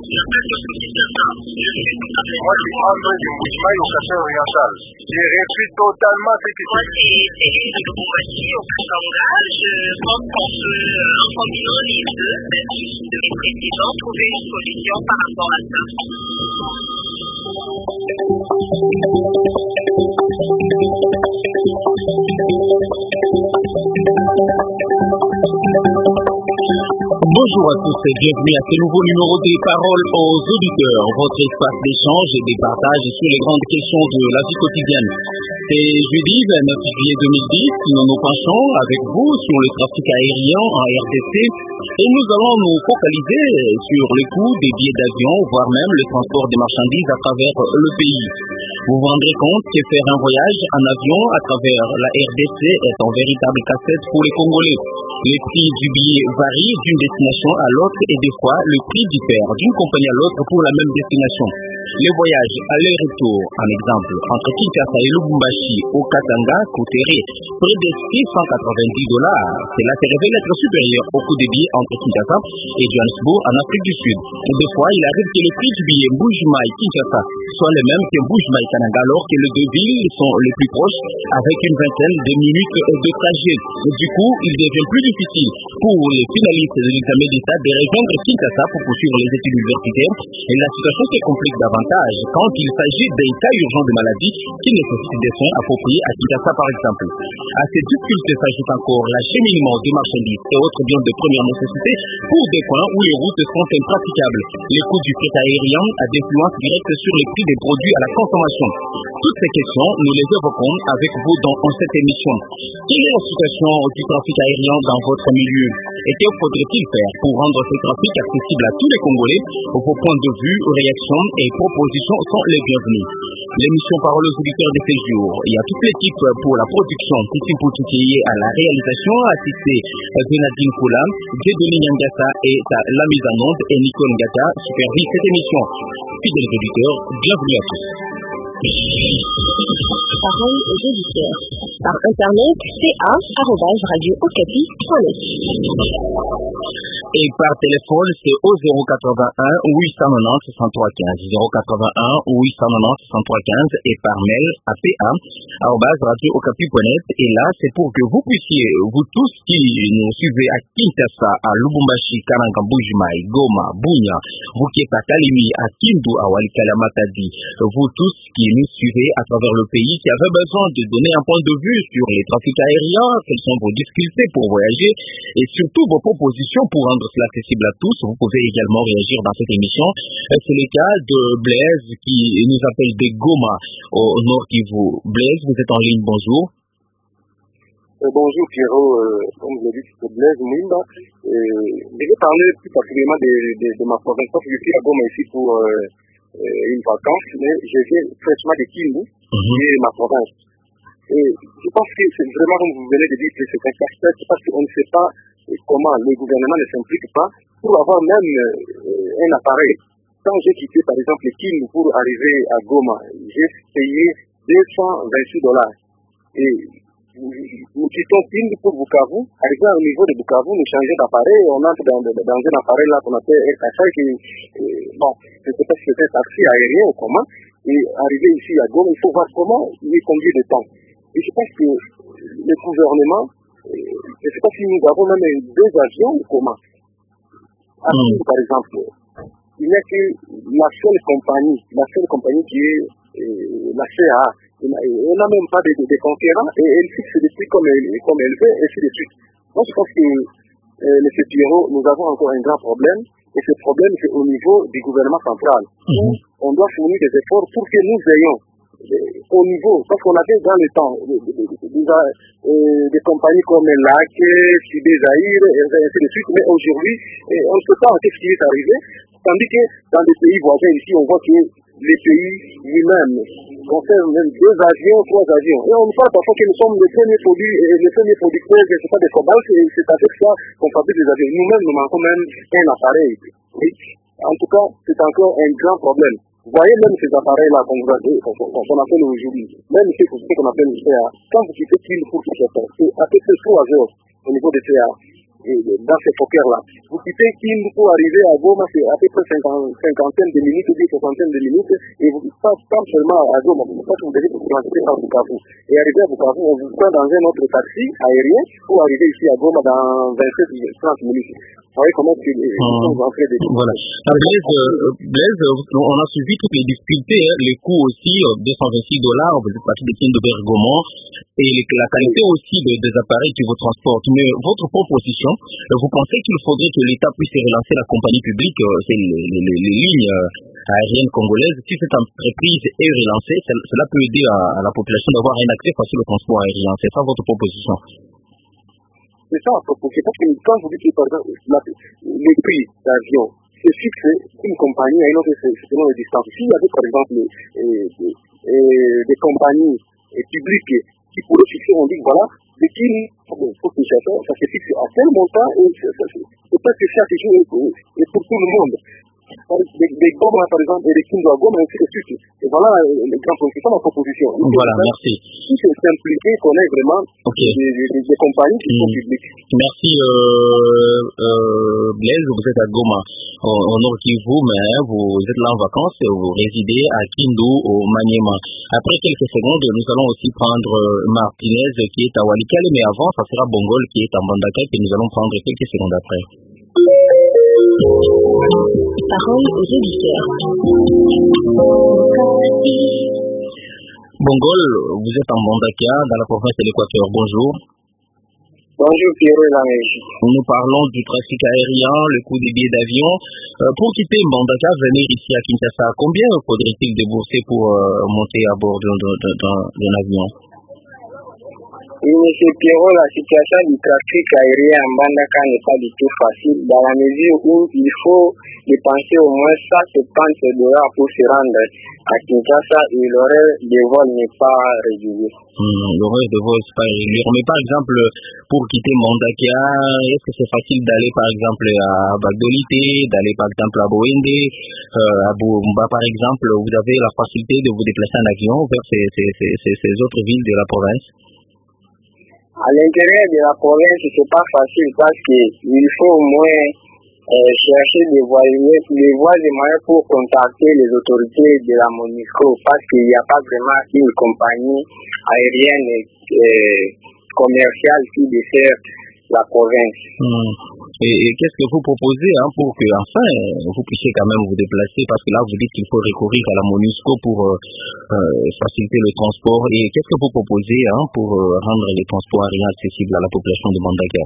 Moi, je suis André du Moujimaï au Cassel-Oriental. J'ai réussi totalement ce qui Moi, c'est Céline de Lubumbashi au Katanga. Je pense qu'on peut, en combinant les deux, de mes présidents, trouver une solution par rapport à ça. Bonjour à tous et bienvenue à ce nouveau numéro des paroles aux auditeurs, votre espace d'échange et de partage sur les grandes questions de la vie quotidienne. C'est jeudi 29 juillet 2010, nous nous penchons avec vous sur le trafic aérien en RDC et nous allons nous focaliser sur le coût des billets d'avion, voire même le transport des marchandises à travers le pays. Vous vous rendrez compte que faire un voyage en avion à travers la RDC est un véritable casse-tête pour les Congolais. Les prix du billet varient d'une destination à l'autre et des fois le prix diffère d'une compagnie à l'autre pour la même destination. Les voyages aller-retour, en exemple, entre Kinshasa et Lubumbashi au Katanga coûteraient près de $690. Cela se révèle être supérieur au coût des billets entre Kinshasa et Johannesburg en Afrique du Sud. Des fois, il arrive que le prix du billet Mbuji-Mayi-Kinshasa soit le même que Mbuji-Mayi-Kananga alors que les deux villes sont les plus proches avec une vingtaine de minutes de trajet. Du coup, il devient plus difficile pour les finalistes de l'examen d'État de rejoindre Kinshasa pour poursuivre les études universitaires et la situation se complique davantage quand il s'agit d'un cas urgent de maladie qui nécessite des soins appropriés à Kinshasa par exemple. À ces difficultés s'ajoute encore l'acheminement des marchandises et autres biens de première nécessité pour des coins où les routes sont impraticables. Les coûts du fret aérien a des influences directes sur les prix des produits à la consommation. Toutes ces questions, nous les évoquons avec vous dans cette émission. Quelle est la situation du trafic aérien dans votre milieu et que faudrait-il faire pour rendre ce trafic accessible à tous les Congolais? Vos points de vue, réactions et propositions sont les bienvenus. L'émission Parole aux auditeurs de ces jours. Il y a toute l'équipe pour la production, Titi Poutikiye à la réalisation, assisté Zinadine Koula, Dieudonné Nyangassa et la mise en onde et Nicole Ngata supervise cette émission. Fidèles auditeurs, bienvenue à tous. Parole aux auditeurs. Par internet, ca@radiookapi.net. Et par téléphone, c'est au 081 890 6315. 081 890 6315 et par mail à pa@radiookapi.net. Et là, c'est pour que vous puissiez, vous tous qui nous suivez à Kinshasa, à Lubumbashi, Kananga, Mbuji-Mayi, Goma, Bunia, vous qui êtes à Kalimi, à Kindu, à Walikale, à Matadi, vous tous qui nous suivez à travers le pays, qui avez besoin de donner un point de vue sur les trafics aériens, quelles sont vos difficultés pour voyager et surtout vos propositions pour rendre cela accessible à tous. Vous pouvez également réagir dans cette émission. C'est le cas de Blaise qui nous appelle de Goma au Nord Kivu. Blaise, vous êtes en ligne, bonjour. Bonjour Pierrot, comme je l'ai dit, c'est Blaise Mwimba. Je vais parler plus particulièrement de ma province. Je suis à Goma ici pour une vacance, mais je viens fraîchement de Kindu, qui est ma province. Et je pense que c'est vraiment, comme vous venez de dire, que c'est un casse-tête parce qu'on ne sait pas comment le gouvernement ne s'implique pas pour avoir même un appareil. Quand j'ai quitté par exemple Kindu pour arriver à Goma, j'ai payé $226. Et nous quittons Kindu pour Bukavu. Arrivé au niveau de Bukavu, nous changeons d'appareil, on entre dans un appareil là qu'on appelle RKSA qui, bon, je ne sais pas si c'est un taxi aérien ou comment. Et arrivé ici à Goma, il faut voir comment, il combien de temps. Et je pense que le gouvernement, je ne sais pas si nous avons même 2 avions ou comment. Par exemple, il n'y a que la seule compagnie qui est la CAA. On n'a même pas de concurrents et elle fixe des prix comme elle veut, et ainsi de suite. Moi, je pense que, M. Pierrot, nous avons encore un grand problème, et ce problème, c'est au niveau du gouvernement central. On doit fournir des efforts pour que nous ayons au niveau, parce qu'on avait dans le temps des compagnies comme LAC, Sibé Zahir, et ainsi de suite, mais aujourd'hui, on ne sait pas ce qui est arrivé, tandis que dans les pays voisins ici, on voit que les pays lui-même concernent même 2 avions, 3 avions. Et on parle parfois que nous sommes les premiers producteurs, je ne sais pas, de cobalt, et c'est avec ça qu'on fabrique les avions. Nous-mêmes, nous manquons même un appareil. Et en tout cas, c'est encore un grand problème. Vous voyez même ces appareils-là qu'on appelle aujourd'hui, même ce qu'on appelle le CA, quand vous quittez Kindu pour Kinshasa, c'est à peu près 3 heures au niveau des CA. dans ces focales-là. Vous quittez Kindu pour arriver à Goma, c'est à peu près cinquantaine de minutes ou 60 de minutes, et vous passez pas seulement à Goma, vous devez vous transiter par Bukavu. Et arriver à Bukavu, on vous prend dans un autre taxi aérien pour arriver ici à Goma dans 27-30 minutes. Vous voyez comment ils sont en train de... Voilà. Blaise, on a suivi toutes les difficultés, les coûts aussi, $226, vous êtes parti de Kindu vers Goma, et la qualité aussi des appareils qui vous transportent. Mais votre proposition, vous pensez qu'il faudrait que l'État puisse relancer la compagnie publique, c'est les lignes aériennes congolaises. Si cette entreprise est relancée, cela peut aider à la population d'avoir un accès facile au transport aérien. C'est ça votre proposition? C'est ça, parce que quand vous dites que par exemple, les prix d'avion, c'est fixe une compagnie à une autre selon les distances. S'il y avait par exemple des compagnies publiques qui pourraient fixer, on dit voilà, de qui faut que ça se fixe à tel montant et c'est pas que ça c'est toujours et pour tout le monde. Des Goma par exemple, et des Kindu à Goma, ainsi de suite. Et voilà les grands points, c'est ça ma proposition. Voilà, merci. Si c'est simplifié, qu'on ait vraiment des compagnies qui sont publiques. Merci Blaise, vous êtes à Goma, au Nord Kivu, mais vous êtes là en vacances et vous résidez à Kindu, au Maniema. Après quelques secondes, nous allons aussi prendre Martinez qui est à Walikale, mais avant, ça sera Bongol qui est à Mbandaka et nous allons prendre quelques secondes après. Parole aux auditeurs. Bongol, vous êtes en Mbandaka, dans la province de l'Équateur. Bonjour. Bonjour Pierrot et la régie. Nous parlons du trafic aérien, le coût des billets d'avion. Pour quitter Mbandaka, venir ici à Kinshasa, combien faudrait-il débourser pour monter à bord d'un avion? Oui, monsieur Pierrot, la situation du trafic aérien en Mbandaka n'est pas du tout facile, dans la mesure où il faut dépenser au moins $170 pour se rendre à Kinshasa et l'horaire de vol n'est pas régulier. L'horaire de vol n'est pas régulier. Mais par exemple, pour quitter Mbandaka, est-ce que c'est facile d'aller par exemple à Bagdolité, d'aller par exemple à Boende, à Bumba par exemple? Vous avez la facilité de vous déplacer en avion vers ces autres villes de la province? À l'intérieur de la province, c'est pas facile parce qu'il faut au moins chercher des voies et moyens pour contacter les autorités de la MONUSCO parce qu'il n'y a pas vraiment une compagnie aérienne commerciale qui dessert la province. Et qu'est-ce que vous proposez pour que enfin vous puissiez quand même vous déplacer, parce que là vous dites qu'il faut recourir à la MONUSCO pour faciliter le transport, et qu'est-ce que vous proposez pour rendre les transports aériens accessibles à la population de Mbandaka?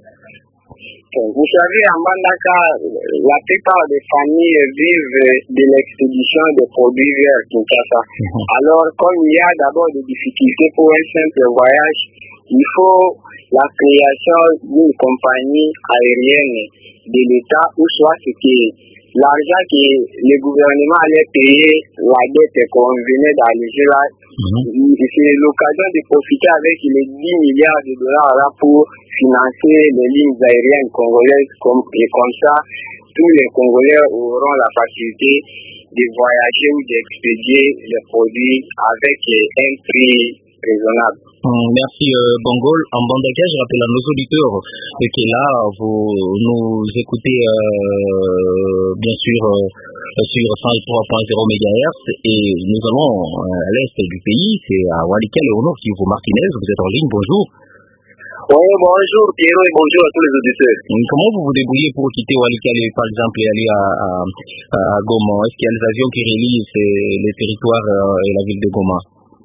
Vous savez, à Mbandaka, la plupart des familles vivent de l'expédition des produits vers Kinshasa. Alors, comme il y a d'abord des difficultés pour un simple voyage, il faut la création d'une compagnie aérienne de l'État, ou soit ce que l'argent que le gouvernement allait payer la dette qu'on venait d'alléger là, c'est l'occasion de profiter avec les 10 milliards de dollars là pour financer les lignes aériennes congolaises et comme ça, tous les Congolais auront la facilité de voyager ou d'expédier les produits avec un prix raisonnable. Merci Bongol. En Mbandaka, je rappelle à nos auditeurs que là, vous nous écoutez bien sûr sur 103.0 MHz et nous allons à l'est du pays, c'est à Walikale au nord, Kivu. Martinez, vous êtes en ligne, bonjour. Oui, bonjour Pierrot et bonjour à tous les auditeurs. Comment vous vous débrouillez pour quitter Walikale par exemple et aller à Goma? Est-ce qu'il y a des avions qui relient les territoires et la ville de Goma?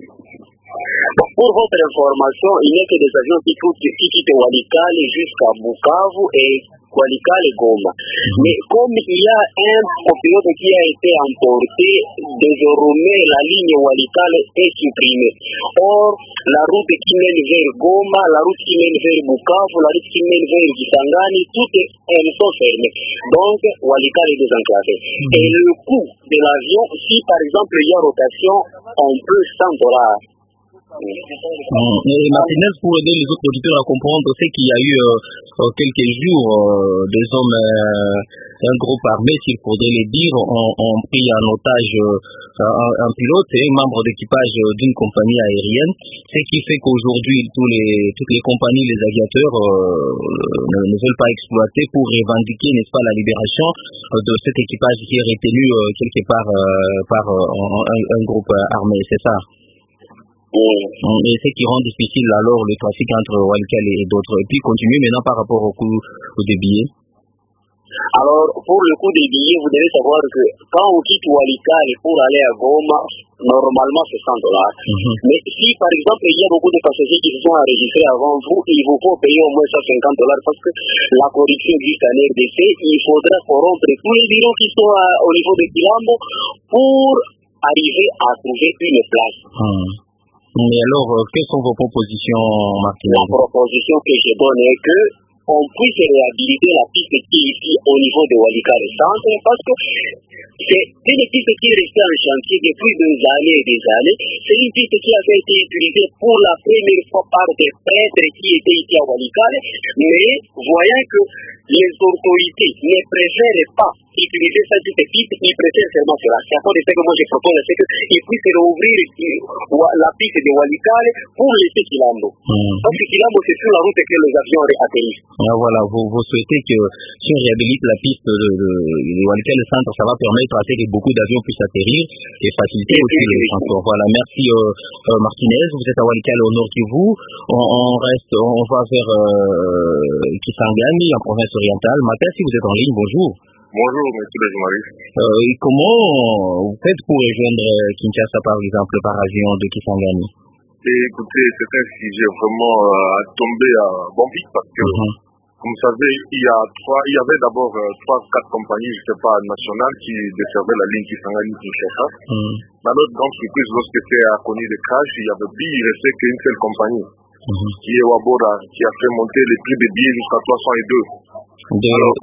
Pour votre information, il n'y a que des avions qui quittent Walikale jusqu'à Bukavu et Walikale Goma. Mais comme il y a un pilote qui a été emporté, désormais la ligne Walikale est supprimée. Or, la route qui mène vers Goma, la route qui mène vers Bukavu, la route qui mène vers Kisangani, toutes elles sont fermées. Donc, Walikale est désenclavé. Et le coût de l'avion, si par exemple il y a rotation, on peut $100. Et Martinez, pour aider les autres auditeurs à comprendre, c'est qu'il y a eu quelques jours des hommes, un groupe armé, s'il faudrait le dire, ont pris en otage un pilote et un membre d'équipage d'une compagnie aérienne, ce qui fait qu'aujourd'hui toutes les compagnies, les aviateurs ne veulent pas exploiter pour revendiquer, n'est-ce pas, la libération de cet équipage qui est retenu quelque part par un groupe armé, c'est ça? Et ce qui rend difficile alors le trafic entre Walikale et d'autres. Et puis continue maintenant par rapport au coût des billets. Alors, pour le coût des billets, vous devez savoir que quand on quitte Walikale pour aller à Goma, normalement c'est $100. Mais si par exemple il y a beaucoup de passagers qui se sont enregistrés avant vous, il vous faut payer au moins $150 parce que la corruption existe en RDC. Il faudra corrompre tous les bureaux qui sont au niveau de Kilambo pour arriver à trouver une place. Mais alors, quelles sont vos propositions, Martinez? La proposition que je donne est que on puisse réhabiliter la piste qui est ici au niveau de Walikale Centre parce que c'est une piste qui est restée en chantier depuis des années et des années. C'est une piste qui avait été utilisée pour la première fois par des prêtres qui étaient ici à Walikale, mais voyant que les autorités ne préfèrent pas utiliser cette piste, ils préfèrent seulement cela. C'est à cause de ce que moi je propose, c'est qu'ils puissent réouvrir la piste de Walikale pour laisser Kilambo. Parce que Kilambo, c'est sur la route que les avions atterrissent. Voilà, vous souhaitez que si on réhabilite la piste de Walikale Centre, ça va permettre à ce que beaucoup d'avions puissent atterrir et faciliter aussi les transports. Voilà, merci Martinez, vous êtes à Walikale au nord Kivu. On va vers Kisangani en province orientale. Mathias, si vous êtes en ligne, bonjour. Bonjour, monsieur le journaliste. Comment vous faites pour rejoindre Kinshasa, par exemple, par avion de Kisangani? Écoutez, c'est un sujet vraiment à tomber à bon pic parce que, comme vous savez, il y avait d'abord 3-4 compagnies, je ne sais pas, nationales qui desservaient la ligne Kisangani-Kinshasa. Ma notre grande surprise, lorsque c'est à connu de crash, il il restait qu'une seule compagnie, qui est Wabora, qui a fait monter les prix des billets jusqu'à 302. Alors,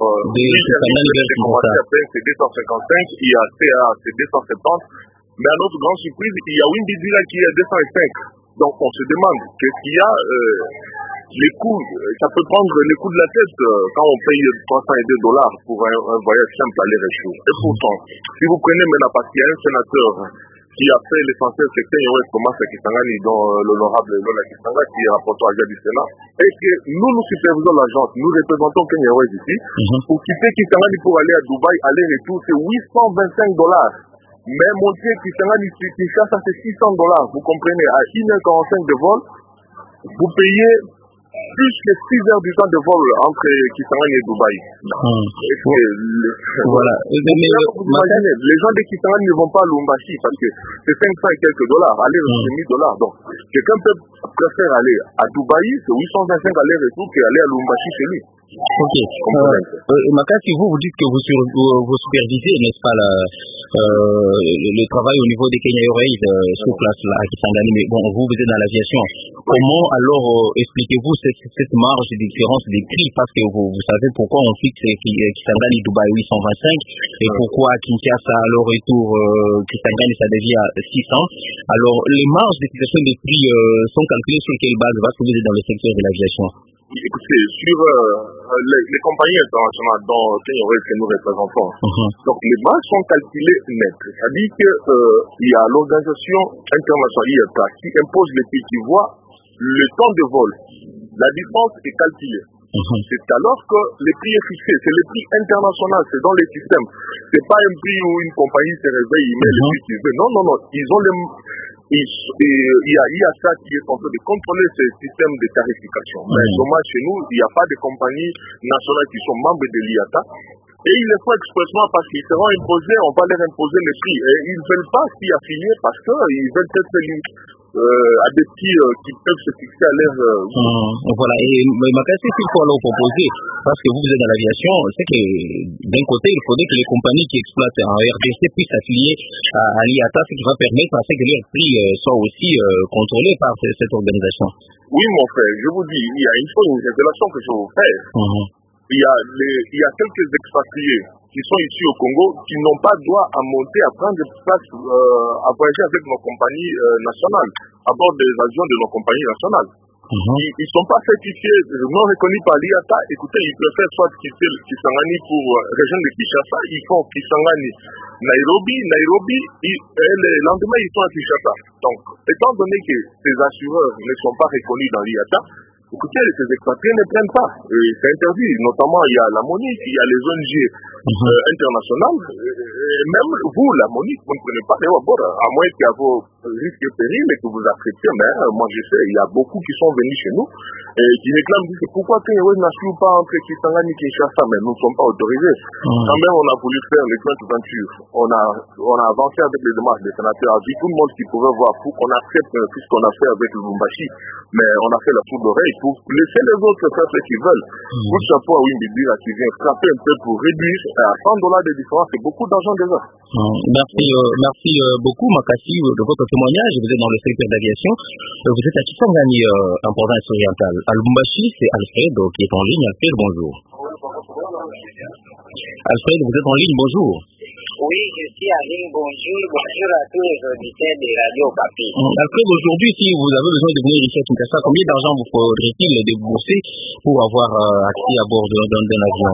c'est 255, il y a CA, c'est 270, mais à notre grande surprise, il y a Windidila qui est 205. Donc on se demande qu'est-ce qu'il y a, les coûts, ça peut prendre les coûts de la tête quand on paye $302 pour un voyage simple aller-retour. Et pourtant, si vous prenez maintenant, parce qu'il y a un sénateur qui a fait l'essentiel secteur Yowes Thomas Kisangani, dont l'honorable Lola Kisanga, qui est rapporteur à du Sénat, et que nous supervisons l'agence, nous représentons Kenya Yowes ici, pour quitter Kisangani pour aller à Dubaï, aller-retour, c'est $825. Mais monter Kisangani sur Kinshasa, c'est $600. Vous comprenez, à 1h45 de vol, vous payez plus que 6 heures du temps de vol entre Kisangani et Dubaï. Voilà. Les gens de Kisangani ne vont pas à Lumbashi parce que c'est $500 et quelques, aller $1,000. Donc, quelqu'un préfère aller à Dubaï, c'est 825 aller-retour qu'aller à Lumbashi chez lui. Ok. Makassi, vous dites que vous supervisez, n'est-ce pas, le travail au niveau des Kenya Airways sur place là, à Kisangani, mais bon, vous êtes dans l'aviation. Comment alors expliquez-vous cette marge de différence des prix? Parce que vous savez pourquoi on fixe Kisangani Dubaï 825 et pourquoi Kinshasa à leur retour Kisangani ça devient à 600. Alors les marges de fixation des prix sont calculées sur quelle base? Parce que vous êtes dans le secteur de l'aviation. Écoutez, sur les compagnies internationales dont que nous représentons, donc les bases sont calculées nettes. C'est-à-dire qu'il y a l'organisation internationale IATA qui impose les prix, qui voit le temps de vol. La distance est calculée. C'est alors que le prix est fixé. C'est le prix international, c'est dans les systèmes. C'est pas un prix où une compagnie se réveille, il met le prix qu'il veut. Non. Ils ont il y a ça qui est en train de contrôler ce système de tarification. Mais dommage, chez nous, il n'y a pas de compagnies nationales qui sont membres de l'IATA. Et ils le font expressement parce qu'ils seront imposés, on va leur imposer le prix. Et ils ne veulent pas s'y affilier parce qu'ils veulent être à des prix qui peuvent se fixer à l'air. Voilà. Et ma question, c'est qu'il faut alors proposer, parce que vous êtes dans l'aviation, c'est que d'un côté, il faudrait que les compagnies qui exploitent en RDC puissent s'affilier à l'IATA, ce qui va permettre à ce que leurs prix soient aussi contrôlés par cette organisation. Oui, mon frère, je vous dis, il y a une révélation que je vous fais. Il y a quelques expatriés qui sont ici au Congo, qui n'ont pas droit à monter, à prendre place, à voyager avec nos compagnies nationales, à bord des avions de nos compagnies nationales. Ils ne sont pas certifiés, non reconnus par l'IATA. Écoutez, ils préfèrent soit quitter Kisangani pour région de Kinshasa, ils font Kisangani, Nairobi, et le lendemain ils sont à Kinshasa. Donc, étant donné que ces assureurs ne sont pas reconnus dans l'IATA, écoutez, ces expatriés ne prennent pas. C'est interdit. Notamment, il y a la MONUC, il y a les ONG internationales. Et même vous, la MONUC, vous ne prenez pas les bords, à moins qu'il y ait vos risques et périls et que vous acceptiez. Mais moi, je sais, il y a beaucoup qui sont venus chez nous et qui réclament, disent pourquoi Kenyawe n'assure pas entre Kisangani et Kinshasa, mais nous ne sommes pas autorisés. Quand même, on a voulu faire les points d'ouverture. On a avancé avec les démarches des sénateurs, a dit tout le monde qui pouvait voir pour qu'on accepte tout ce qu'on a fait avec le Lubumbashi. Mais on a fait la tour d'oreille pour laisser les autres faire ce qu'ils veulent. Pour le chapeau à Wimbibira qui vient frapper un peu pour réduire à $100 de différence, c'est beaucoup d'argent déjà. Merci beaucoup, Makassi, de votre témoignage. Vous êtes dans le secteur d'aviation. Vous êtes à Kisangani, en province orientale. À Lubumbashi, c'est Alfred qui est en ligne. Alfred, bonjour. Alfred, vous êtes en ligne, bonjour. Oui, je suis en ligne, bonjour à tous les auditeurs de Radio Okapi. Alfred, aujourd'hui, si vous avez besoin de venir ici à Kinshasa, combien d'argent vous faudrait-il débourser pour avoir accès à bord d'un avion?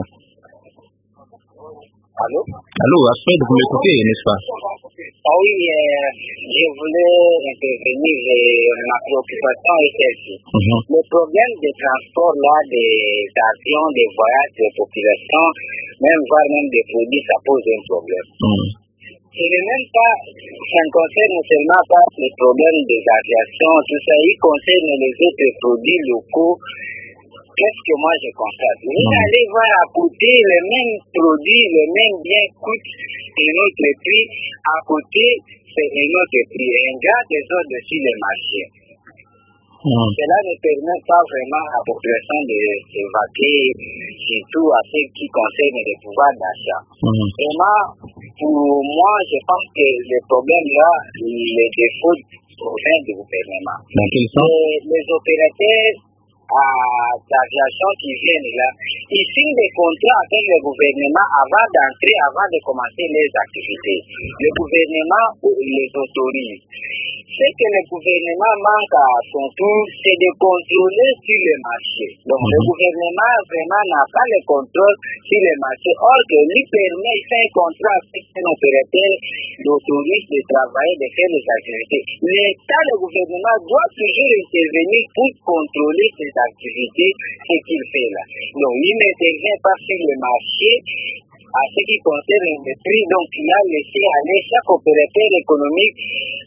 Allô, Alfred, vous m'écoutez, n'est-ce pas? Oui, je voulais intervenir, ma préoccupation est celle-ci. Le problème des transports là, des avions, des voyages, des populations, voire même des produits, ça pose un problème. Ce n'est même pas, ça ne concerne seulement pas les problèmes des aviations, tout ça, il concerne les autres produits locaux. Qu'est-ce que moi je constate? Vous allez voir à côté les mêmes produits, les mêmes biens coûtent un autre prix, à côté c'est un autre prix, un grand désordre sur le marché. Cela ne permet pas vraiment à la population de s'évacuer, surtout à ce qui concerne le pouvoir d'achat. Vraiment, pour moi, je pense que le problème là, les défauts au sein du gouvernement. Les opérateurs d'aviation qui viennent là, ils signent des contrats avec le gouvernement avant d'entrer, avant de commencer les activités. Le gouvernement les autorise. Ce que le gouvernement manque à son tour, c'est de contrôler sur le marché. Donc le gouvernement vraiment n'a pas le contrôle sur le marché. Or que lui permet, il fait un contrat avec un opérateur, l'autorise de travailler, de faire les activités. L'État, le gouvernement doit toujours intervenir pour contrôler ces activités, ce qu'il fait là. Donc il n'intervient pas sur le marché à ce qui concerne le prix, donc il a laissé aller chaque opérateur économique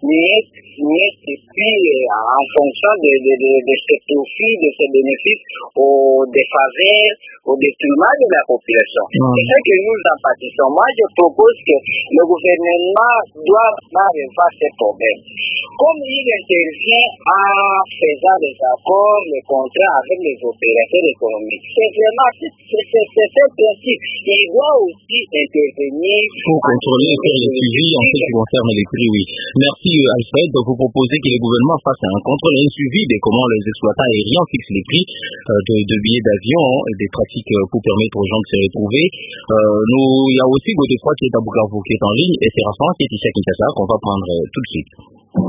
en fonction de ses profits, de ses bénéfices, au défaveur, au détriment de la population. C'est ce que nous en pâtissons. Moi, je propose que le gouvernement doit revoir ces problèmes. Comme il intervient en faisant des accords, les contrats avec les opérateurs économiques, c'est vraiment ce principe. Il doit aussi intervenir pour contrôler et faire le suivi en ce qui concerne les prix, oui. Merci Alfred. Donc vous proposez que le gouvernement fasse un contrôle et un suivi de comment les exploitants aériens fixent les prix de billets d'avion et des pratiques pour permettre aux gens de se retrouver. Il y a aussi Godefroy qui est à Bukavu qui est en ligne et c'est Rassan qui est ici à Kinshasa qu'on va prendre tout de suite.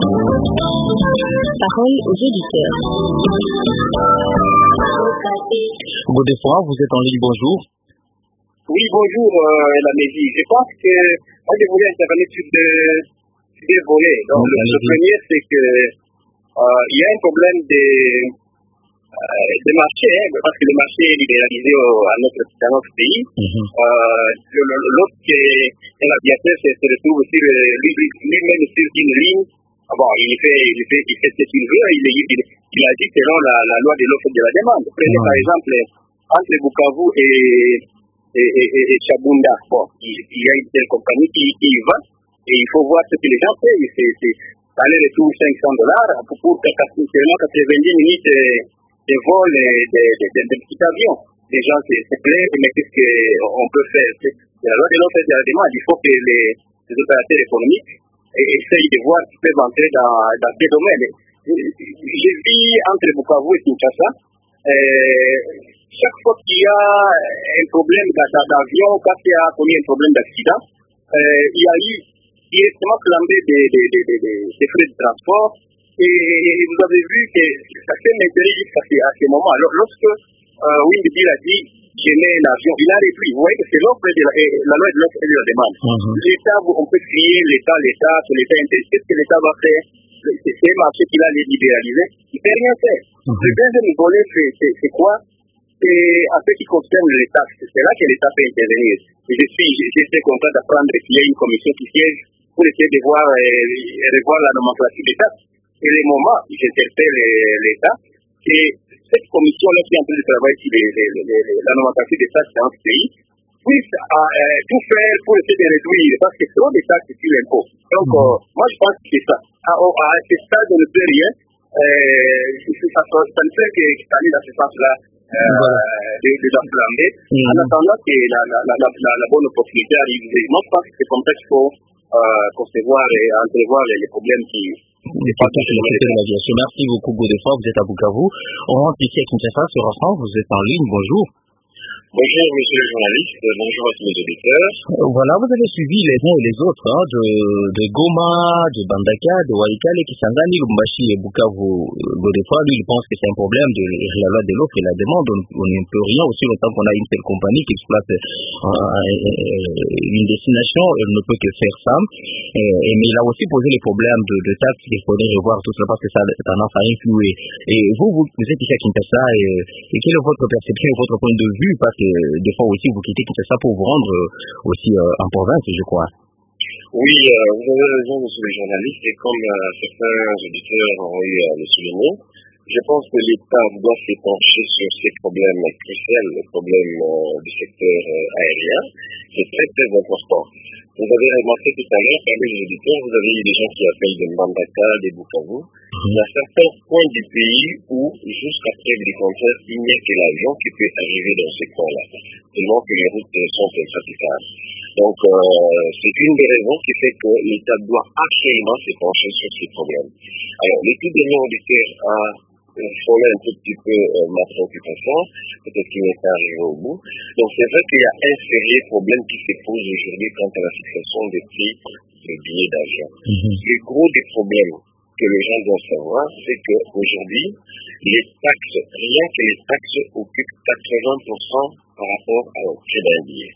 Parole aux auditeurs. Godefroy, vous êtes en ligne, bonjour. Oui, bonjour, la Médie. Je pense que moi, je voulais intervenir sur deux volets. Donc, le premier, c'est que il y a un problème de marché, parce que le marché est libéralisé dans notre pays. L'autre, c'est l'aviateur, se retrouve aussi lui-même sur une ligne. Bon, il fait ce qu'il veut, il agit selon la loi de l'offre et de la demande. Prenez par exemple, entre Bukavu et Chabunda, bon, il y a une telle compagnie qui y va, et il faut voir ce que les gens payent. C'est aller-retour $500 pour 90 minutes de vol de petit avion. Les gens se plaignent, mais qu'est-ce qu'on peut faire? C'est la loi de l'offre et de la demande. Il faut que les opérateurs économiques essayent de voir s'ils peuvent entrer dans ces domaines. J'ai vu entre Bukavu et Kinshasa, chaque fois qu'il y a un problème d'avion, quand il y a commis un problème d'accident, il y a eu directement flambé des frais de transport. Et vous avez vu que ça s'est maintenu jusqu'à ce moment. Alors, lorsque Windbill a dit j'aimais l'avion, il a réduit. Vous voyez que c'est l'offre de la loi de l'offre et de la demande. L'État, on peut crier l'État, que l'État intéresse. Qu'est-ce que l'État va faire? C'est un marché qu'il a libéralisé. Il ne peut rien faire. Le deuxième volet, c'est quoi? C'est en ce qui concerne les taxes. C'est là que l'État peut intervenir. Et je suis content d'apprendre qu'il y a une commission qui siège pour essayer de revoir la nomenclature des taxes. Et les moments, j'interpelle l'État, et cette commission-là qui est en train de travailler sur la nomenclature des taxes dans ce pays, puisse tout faire pour essayer de réduire, parce que c'est trop des taxes sur l'impôt. Donc, moi, je pense que c'est ça. À ce stade, on ne peut rien. Ça ne fait qu'aller dans ce sens-là de l'enflammer. En attendant que la bonne opportunité arrive. Moi, je pense que c'est comme ça qu'il faut concevoir et entrevoir les problèmes qui... Merci beaucoup, Godefroid. Vous êtes à Bukavu. On rentre ici à Kinshasa sur France. Vous êtes en ligne. Bonjour. Bonjour, monsieur le journaliste. Bonjour à tous les auditeurs. Voilà, vous avez suivi les uns et les autres de Goma, de Bandaka, de Walikale, Kisangani, Lubumbashi et Bukavu. Godefroid, lui, il pense que c'est un problème de la loi de l'offre et la demande. On ne peut rien aussi longtemps qu'on a une seule compagnie qui exploite une destination. Elle ne peut que faire ça. Mais il a aussi posé les problèmes de taxes. Il faudrait revoir tout cela parce que ça a tendance à influer. Et vous êtes ici à Kinshasa et quelle est votre perception et votre point de vue? Parce que des fois aussi vous quittez Kinshasa pour vous rendre aussi en province, je crois. Oui, vous avez raison, monsieur le journaliste, et comme certains auditeurs ont eu à le souligner, je pense que l'État doit se pencher sur ces problèmes cruciaux, le problème du secteur aérien. C'est très très important. Vous avez remarqué tout à l'heure, parmi les auditeurs, vous avez eu des gens qui appellent des Mbandaka, des Bukavu. Il y a certains points du pays où, jusqu'à preuve du contraire, il n'y a que l'avion qui peut arriver dans ces coins-là, tellement que les routes sont impraticables. Donc, c'est une des raisons qui fait que l'État doit absolument se pencher sur ces problèmes. Alors, les tout derniers auditeurs a frôlé un tout petit peu ma préoccupation, peut-être qu'il n'est pas arrivé au bout. Donc, c'est vrai qu'il y a un sérieux problème qui se pose aujourd'hui quant à la fixation des prix des billets d'avion. Le gros des problèmes que les gens doivent savoir, c'est qu'aujourd'hui, les taxes, rien que les taxes occupent 80% par rapport au prix d'un billet.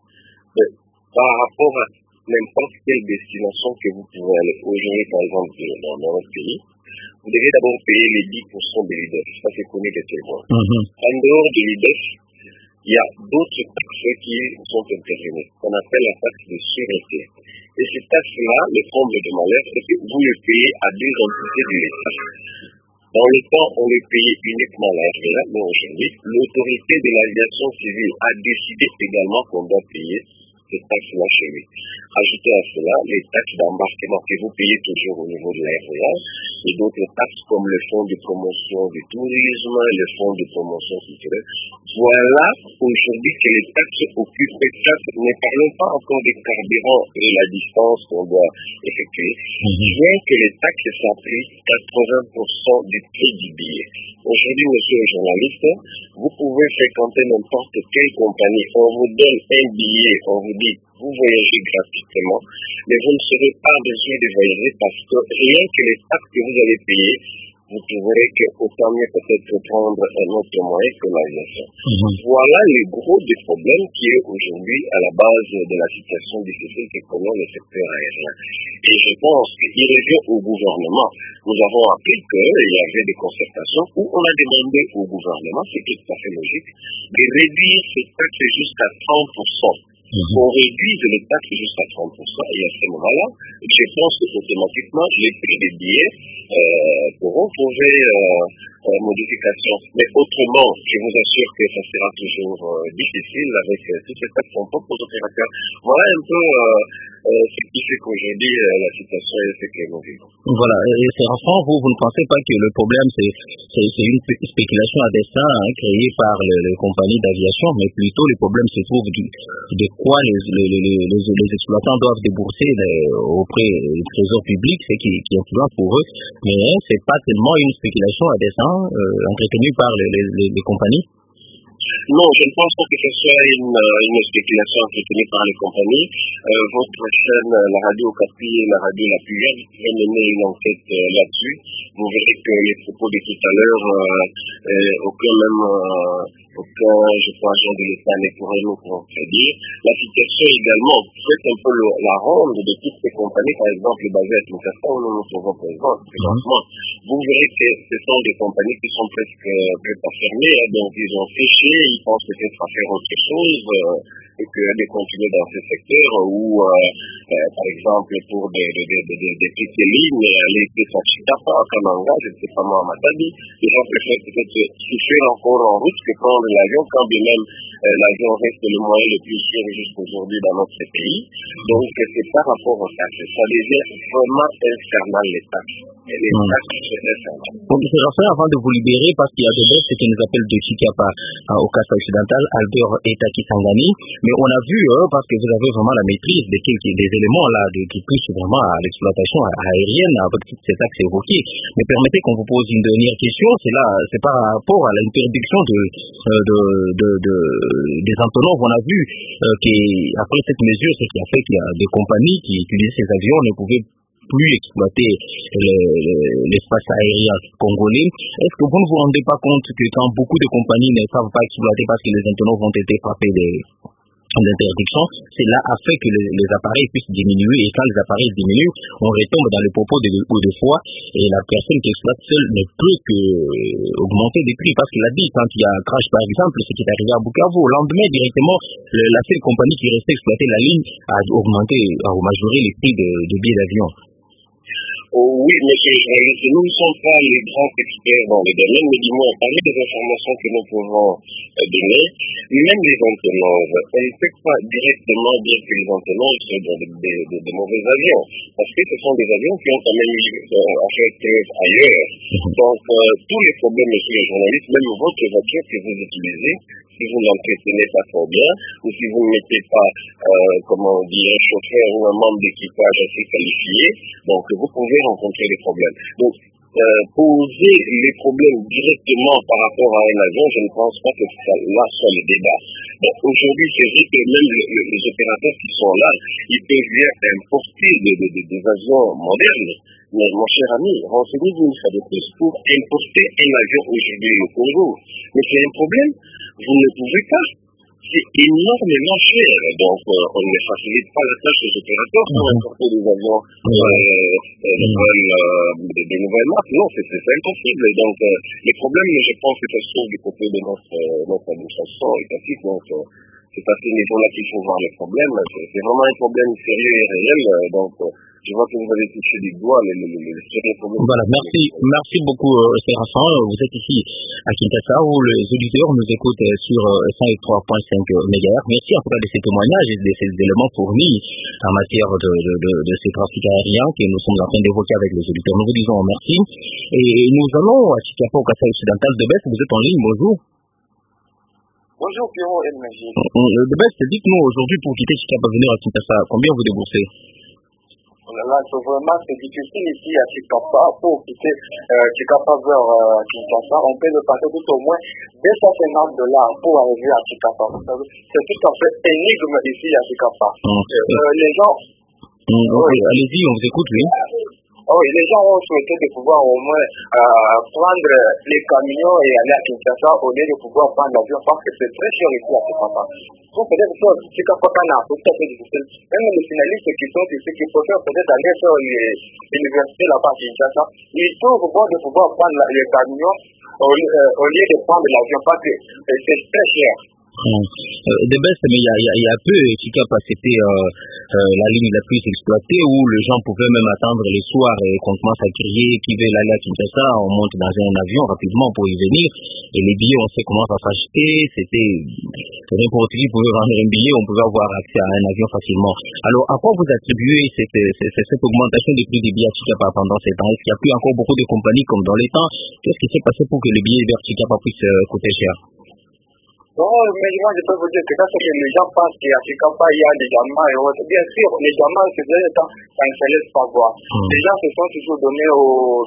Par rapport à n'importe quelle destination que vous pouvez aller aujourd'hui, par exemple, dans notre pays, vous devez d'abord payer les 10% de l'IDEF. Ça, c'est connu de tout le monde. En dehors de l'IDEF, il y a d'autres taxes qui sont intervenues, qu'on appelle la taxe de sûreté. Et cette taxe-là, le comble de malheur, c'est que vous le payez à deux entités de l'État. Dans le temps, on le payait uniquement la RVA, mais aujourd'hui, l'autorité de l'aviation civile a décidé également qu'on doit payer ces taxes-là chez lui. Ajoutez à cela les taxes d'embarquement que vous payez toujours au niveau de la RVA et d'autres taxes comme le fonds de promotion du tourisme, le fonds de promotion culturelle. Voilà aujourd'hui que les taxes occupent les taxes. Ne parlons pas encore des carburants et la distance qu'on doit effectuer. Bien que les taxes s'appliquent 80% du prix du billet. Aujourd'hui, monsieur le journaliste, vous pouvez fréquenter n'importe quelle compagnie. On vous donne un billet, on vous dit, vous voyagez gratuitement, mais vous ne serez pas besoin de voyager parce que rien que les taxes que vous allez payer, vous trouverez qu'autant mieux peut-être prendre un autre moyen que l'aviation. Voilà le gros des problèmes qui est aujourd'hui à la base de la situation difficile que connaît le secteur aérien. Et je pense qu'il revient au gouvernement. Nous avons appris qu'il y avait des concertations où on a demandé au gouvernement, ce qui est tout à fait logique, de réduire ces taxes jusqu'à 30%. On réduise les taxes jusqu'à 30%. Et à ce moment-là, je pense qu'automatiquement, les prix des billets pourront trouver modification. Mais autrement, je vous assure que ça sera toujours difficile avec toutes ces taxes qu'on propose aux opérateurs. Voilà un peu ce qui fait qu'aujourd'hui, la situation est ce que nous vivons. Voilà. Et c'est enfant, vous ne pensez pas que le problème, c'est une spéculation à dessein créée par les compagnies d'aviation, mais plutôt le problème se trouve de quoi les exploitants doivent débourser auprès du trésor public, c'est qui influence pour eux. Mais c'est pas tellement une spéculation à dessein entretenue par les compagnies. Non, je ne pense pas que ce soit une spéculation entretenue par les compagnies. Votre chaîne, la radio Capi et la radio La Puyenne, va mener une enquête là-dessus. Vous verrez que les propos de tout à l'heure, aucun, je crois, agent de l'État ne pourrait nous contredire. La situation également, faites un peu la ronde de toutes ces compagnies, par exemple, basées à Kinshasa, où nous nous trouvons présents, présentement. Vous verrez que ce sont des compagnies qui sont presque à fermer, donc ils ont séché, ils pensent peut-être à faire autre chose, et que de continuer dans ce secteur où, par exemple, pour des petites lignes, les pièces à Chitapa, à Kananga, je ne sais pas moi, à Matadi, les gens préfèrent peut-être souffrir encore en route que prendre l'avion, quand bien même l'avion reste le moyen le plus sûr jusqu'aujourd'hui dans notre pays. Donc, c'est par rapport aux taxes. Ça devient vraiment infernal, les taxes. Et les taxes, c'est infernal. Donc, c'est Raphaël, avant de vous libérer, parce qu'il y a des baisses, ce qui nous appelle de Chikapa au Kassa occidental, Albert et Taki Sangani. Mais on a vu, parce que vous avez vraiment la maîtrise des éléments là, qui touchent vraiment à l'exploitation aérienne avec tous ces axes évoqués. Mais permettez qu'on vous pose une dernière question. C'est par rapport à l'interdiction des entonnoirs. On a vu qu'après cette mesure, ce qui a fait qu'il y a des compagnies qui utilisaient ces avions ne pouvaient plus exploiter l'espace aérien congolais. Est-ce que vous ne vous rendez pas compte que quand beaucoup de compagnies ne savent pas exploiter parce que les entonnoirs ont été frappés d'interdiction, cela a fait que les appareils puissent diminuer, et quand les appareils diminuent, on retombe dans le propos de foi, et la personne qui exploite seule ne peut que augmenter des prix, parce qu'il a dit, quand il y a un crash par exemple, ce qui est arrivé à Bukavu, au lendemain directement, la seule compagnie qui restait exploiter la ligne a augmenté, a majoré les prix de billets d'avion. Oui, monsieur, nous ne sommes pas les grands experts dans le domaine, mais du moins, parmi les informations que nous pouvons donner, même les entonnoirs, on ne peut pas directement dire que les entonnoirs sont de mauvais avions, parce que ce sont des avions qui ont quand même affecté ailleurs. Donc, tous les problèmes, monsieur les journalistes, même votre voiture que vous utilisez, si vous n'entretenez pas trop bien, ou si vous ne mettez pas, comment on dit, un chauffeur ou un membre d'équipage assez qualifié, donc vous pouvez rencontrer des problèmes. Donc, poser les problèmes directement par rapport à un avion, je ne pense pas que là soit le débat. Bon, aujourd'hui, c'est vrai que même les opérateurs qui sont là, ils peuvent bien importer des avions modernes. Mais mon cher ami, renseignez-vous une fois de plus pour importer un avion aujourd'hui au Congo. Mais c'est un problème, vous ne pouvez pas. C'est énormément cher. Donc, on ne facilite pas la tâche des opérateurs pour importer des avions de nouvelles marques. Non, c'est impossible. Donc, les problèmes, je pense que ça se trouve du côté de notre administration étatique. Donc, c'est à ce niveau-là qu'il faut voir les problèmes. C'est vraiment un problème sérieux et réel. Donc, je vois que vous avez touché du doigt les sérieux problèmes. Voilà, merci beaucoup, Séraphin. Vous êtes ici à Kinshasa où les auditeurs nous écoutent sur 103.5 MHz. Merci en tout cas de ces témoignages et de ces éléments fournis en matière de ces trafics aériens que nous sommes en train d'évoquer avec les auditeurs. Nous vous disons merci. Et nous allons à Chikapa au Kassa occidental. De Best, vous êtes en ligne, bonjour. Bonjour Pierrot NMJ. De Best, dites-nous aujourd'hui pour quitter Chikapa venir à Kinshasa, combien vous déboursez? Là, c'est difficile ici à Chikapa. Pour quitter Chikapa vers Kinshasa, on peut passer tout au moins $250 pour arriver à Chikapa. C'est tout à fait énigme ici à Chikapa. Les gens... Allez-y, on vous écoute, oui. Oui, les gens ont souhaité de pouvoir au moins prendre les camions et aller à Kinshasa au lieu de pouvoir prendre l'avion parce que c'est très cher ici à Chikapa. Pour peut-être que Chikapa c'est tout à fait difficile. Même les finalistes qui sont ici, qui préfèrent peut-être aller sur l'université là-bas à Kinshasa, ils trouvent bon de pouvoir prendre les camions au lieu de prendre l'avion parce que c'est très cher. De Best, mais il y a peu, Chikapa, c'était la ligne la plus exploitée où les gens pouvaient même attendre les soirs et qu'on commence à crier qui veut aller à Kinshasa, on monte dans un avion rapidement pour y venir et les billets on sait comment ça s'acheter, c'était n'importe qui pouvait vendre un billet, on pouvait avoir accès à un avion facilement. Alors à quoi vous attribuez cette augmentation des prix des billets à Chikapa pendant ces temps? Est-ce qu'il y a plus encore beaucoup de compagnies comme dans les temps? Qu'est-ce qui s'est passé pour que les billets vers Chikapa puissent coûter cher? Non, mais moi je peux vous dire que ça c'est que les gens pensent qu'à Chikapa il y a des gamins et autres. Bien sûr, les gamins, c'est vrai, ça ne se laisse pas voir. Les gens se sont toujours donnés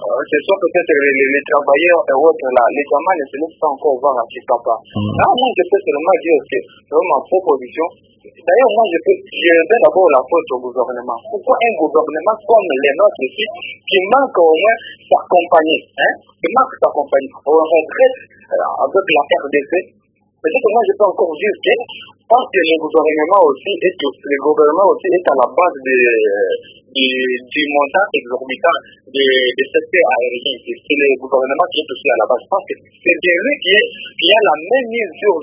ce sont peut-être les travailleurs et autres là. Les gamins ne se laissent pas encore voir à ces papas. Là, moi, je peux seulement dire que c'est ma proposition. D'ailleurs, moi, je vais d'abord la faute au gouvernement. Pourquoi un gouvernement comme les nôtres ici, qui manque au moins sa compagnie, qui manque sa compagnie, on regrette avec la RDC. Peut-être que moi, je peux encore dire que parce que le gouvernement aussi est à la base du montant exorbitant des secteurs aériens. C'est le gouvernement qui est aussi à la base. Parce que c'est de lui qui a la même mise sur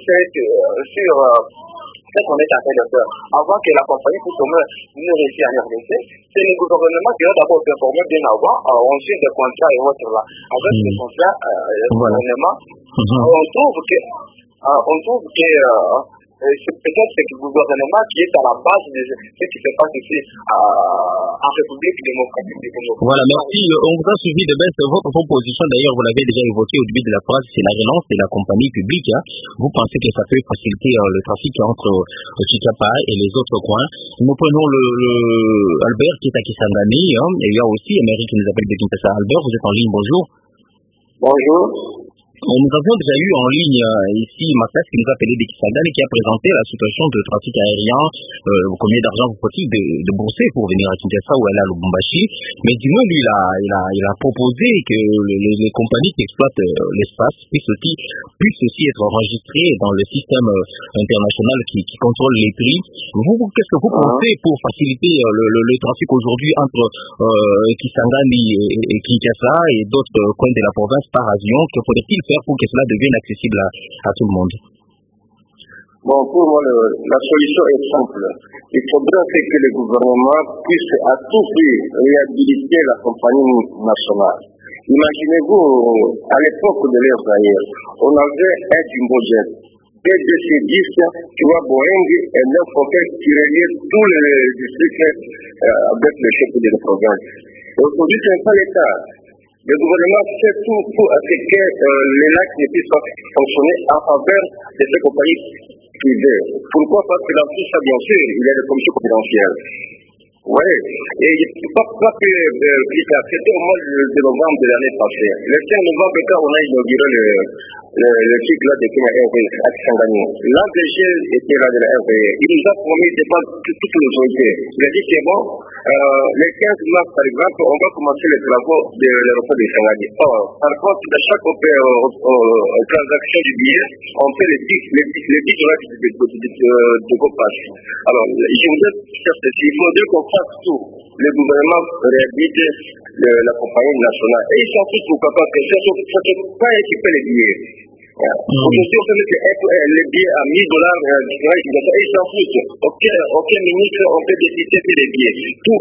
ce qu'on est en train de faire. Avant que la compagnie puisse au moins nous réussir à RDC, c'est le gouvernement qui va d'abord performer bien avant, ensuite des contrats et autres là. Avec ces contrats, le gouvernement, on trouve que c'est peut-être ce gouvernement qui est à la base de ce qui se passe ici en République démocratique du Congo. Voilà, merci. On vous a suivi de baisse votre proposition. D'ailleurs, vous l'avez déjà évoqué au début de la phrase, c'est la relance de la compagnie publique. Vous pensez que ça peut faciliter le trafic entre Tshikapa et les autres coins. Nous prenons Albert qui est à Kisangani. Et il y a aussi Emery qui nous appelle de Kinshasa. Albert, vous êtes en ligne, bonjour. Bonjour. Nous avions déjà eu en ligne ici Matas qui nous a appelé de Kisangani qui a présenté la situation de trafic aérien, combien d'argent vous faut-il de bourser pour venir à Kinshasa ou aller à Lubumbashi. Mais du moins, lui, il a proposé que les compagnies qui exploitent l'espace puissent aussi être enregistrées dans le système international qui contrôle les prix. Vous, qu'est-ce que vous pensez pour faciliter le trafic aujourd'hui entre Kisangani et Kinshasa et d'autres coins de la province par avion? Que faudrait-il faire pour que cela devienne accessible à tout le monde? Bon, pour moi, la solution est simple. Il faudra que le gouvernement puisse à tout prix réhabiliter la compagnie nationale. Imaginez-vous, à l'époque de l'ère Zaïre, on avait un Jumbo Jet, des DC-10, tu vois, Boeing et 9 hôtels qui reliaient tous les districts avec le chef de la province. Aujourd'hui, ce n'est pas le cas. Le gouvernement fait tout pour que les lacs ne puissent pas fonctionner en faveur de ces compagnies privées. Pourquoi? Parce que dans tout ça, bien sûr, il y a des commissions confidentielles. Oui, et il ne faut pas que c'était au mois de novembre de l'année passée. Le 5 novembre, quand on a inauguré le truc là de Kenya Airways à Kisangani, l'ADG était là de la RVE. Il nous a promis de pas toutes les autorités. Il a dit c'est bon, le 15 mars par exemple, on va commencer les travaux de l'aéroport de Kisangani. Or, par contre, de chaque transaction du billet, on fait les 10 dollars de copasse. Alors, je voudrais faire ceci, il faudrait qu'on fasse tout. Le gouvernement réhabilite la compagnie nationale. Et ils s'en foutent pourquoi pas, parce que ça ne peut pas équiper les billets. Aujourd'hui, on peut mettre les billets à $1000, et ils s'en foutent. Aucun ministre, on peut décider que les billets. Tout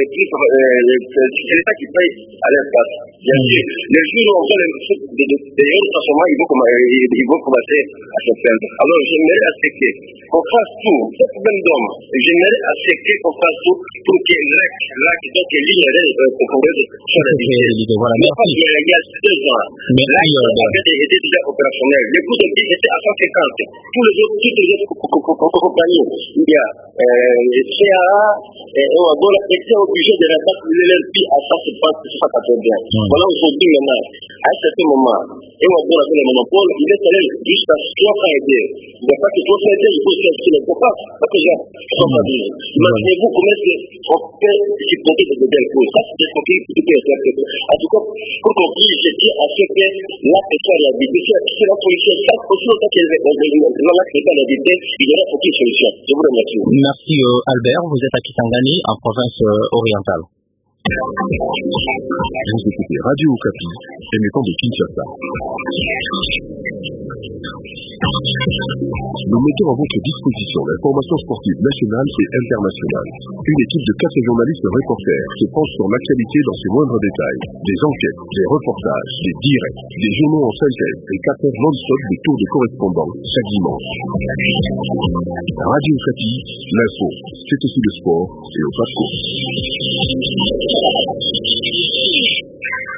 c'est l'État qui paye à l'espace. Bien sûr. Les jours où on fait des transformations, ils vont commencer à se faire. Alors, j'aimerais accepter qu'on fasse tout, c'est problème d'homme. J'aimerais accepter qu'on fasse tout pour que l'AC, donc l'IRL, soit réalisé. Voilà, merci. Il y a 2 ans, l'AC était déjà opérationnel. Le coût de billet était à 150. Toutes les autres compagnies, il y a CAA et Ouagola étaient obligés de rapatrier leur prix à 180. Voilà, aujourd'hui, maintenant, à un certain moment, et Ouagola avait le monopole, il est allé jusqu'à 3 aider. Il n'y a pas que 3 aider, il faut chercher les copains. Parce que j'ai imaginez-vous comment on peut supporter de belles choses. Ça, c'est ce qui peut être fait. En tout cas, pour qu'on puisse jeter à ce que la personne a habité, c'est la solution. Ça, aussi longtemps qu'elle est pas habité, il y aura aucune solution. Je vous remercie. Merci Albert, vous êtes à Kisangani, en province orientale. Vous écoutez Radio Okapi, émettant de Kinshasa. Nous mettons à votre disposition l'information sportive nationale et internationale. Une équipe de 4 journalistes reporters se penche sur l'actualité dans ses moindres détails. Des enquêtes, des reportages, des directs, des journaux en synthèse et 4 heures non-stop de tours de correspondants chaque dimanche. Radio Okapi, l'info, c'est aussi le sport et au pas de course.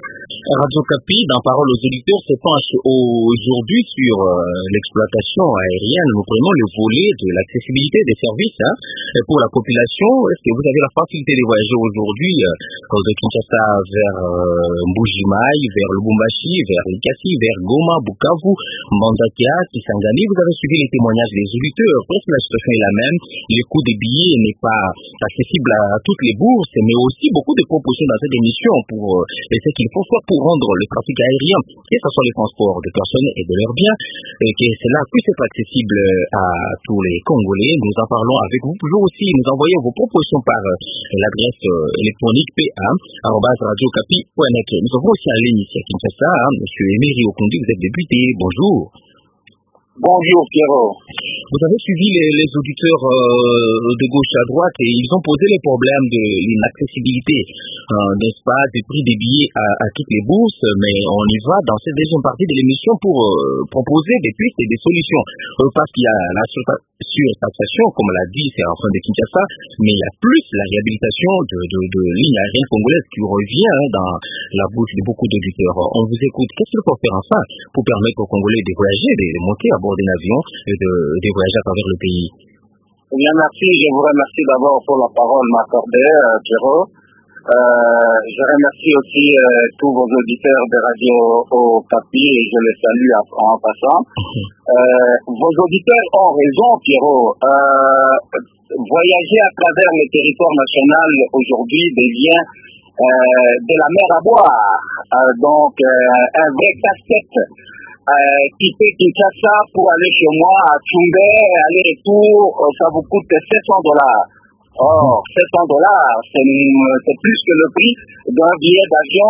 Radio Kapi, dans Parole aux auditeurs, se penche aujourd'hui sur l'exploitation aérienne. Nous prenons le volet de l'accessibilité des services pour la population. Est-ce que vous avez la facilité de voyager aujourd'hui de Kinshasa vers Mbuji-Mayi, vers Lubumbashi, vers Likasi, vers Goma, Bukavu, Mbanzakia, Kisangani? Vous avez suivi les témoignages des auditeurs. Presque la situation est la même. Le coût des billets n'est pas accessible à toutes les bourses, mais aussi beaucoup de propositions dans cette émission pour ce qu'il faut faire pour rendre le trafic aérien, que ce soit les transports de personnes et de leurs biens, et que cela puisse être accessible à tous les Congolais. Nous en parlons avec vous. Toujours aussi nous envoyer vos propositions par l'adresse électronique pa@radiocapi.net. Nous avons aussi en ligne ici à Kinshasa, Monsieur Emery Okundi, vous êtes député. Bonjour. Bonjour Pierrot. Vous avez suivi les auditeurs de gauche à droite et ils ont posé les problèmes de l'inaccessibilité, n'est-ce pas, des prix des billets à toutes les bourses, mais on y va dans cette deuxième partie de l'émission pour proposer des pistes et des solutions. Parce qu'il y a la surtaxation, comme l'a dit, c'est en fin de Kinshasa, mais il y a plus la réhabilitation de lignes aériennes congolaises qui revient dans la bouche de beaucoup d'auditeurs. On vous écoute. Qu'est-ce qu'il faut faire enfin pour permettre aux Congolais de voyager, de monter à bord d'un avion et de voyager à travers le pays? Bien, merci. Je vous remercie d'abord pour la parole m'accordée, Pierrot. Je remercie aussi tous vos auditeurs de Radio Okapi et je les salue en passant. Vos auditeurs ont raison, Pierrot. Voyager à travers le territoire national aujourd'hui devient de la mer à boire. Donc, un vrai casse-tête. Quitter Kinshasa pour aller chez moi à Tchumbe, aller-retour, ça vous coûte $700. Or, $700, c'est plus que le prix d'un billet d'avion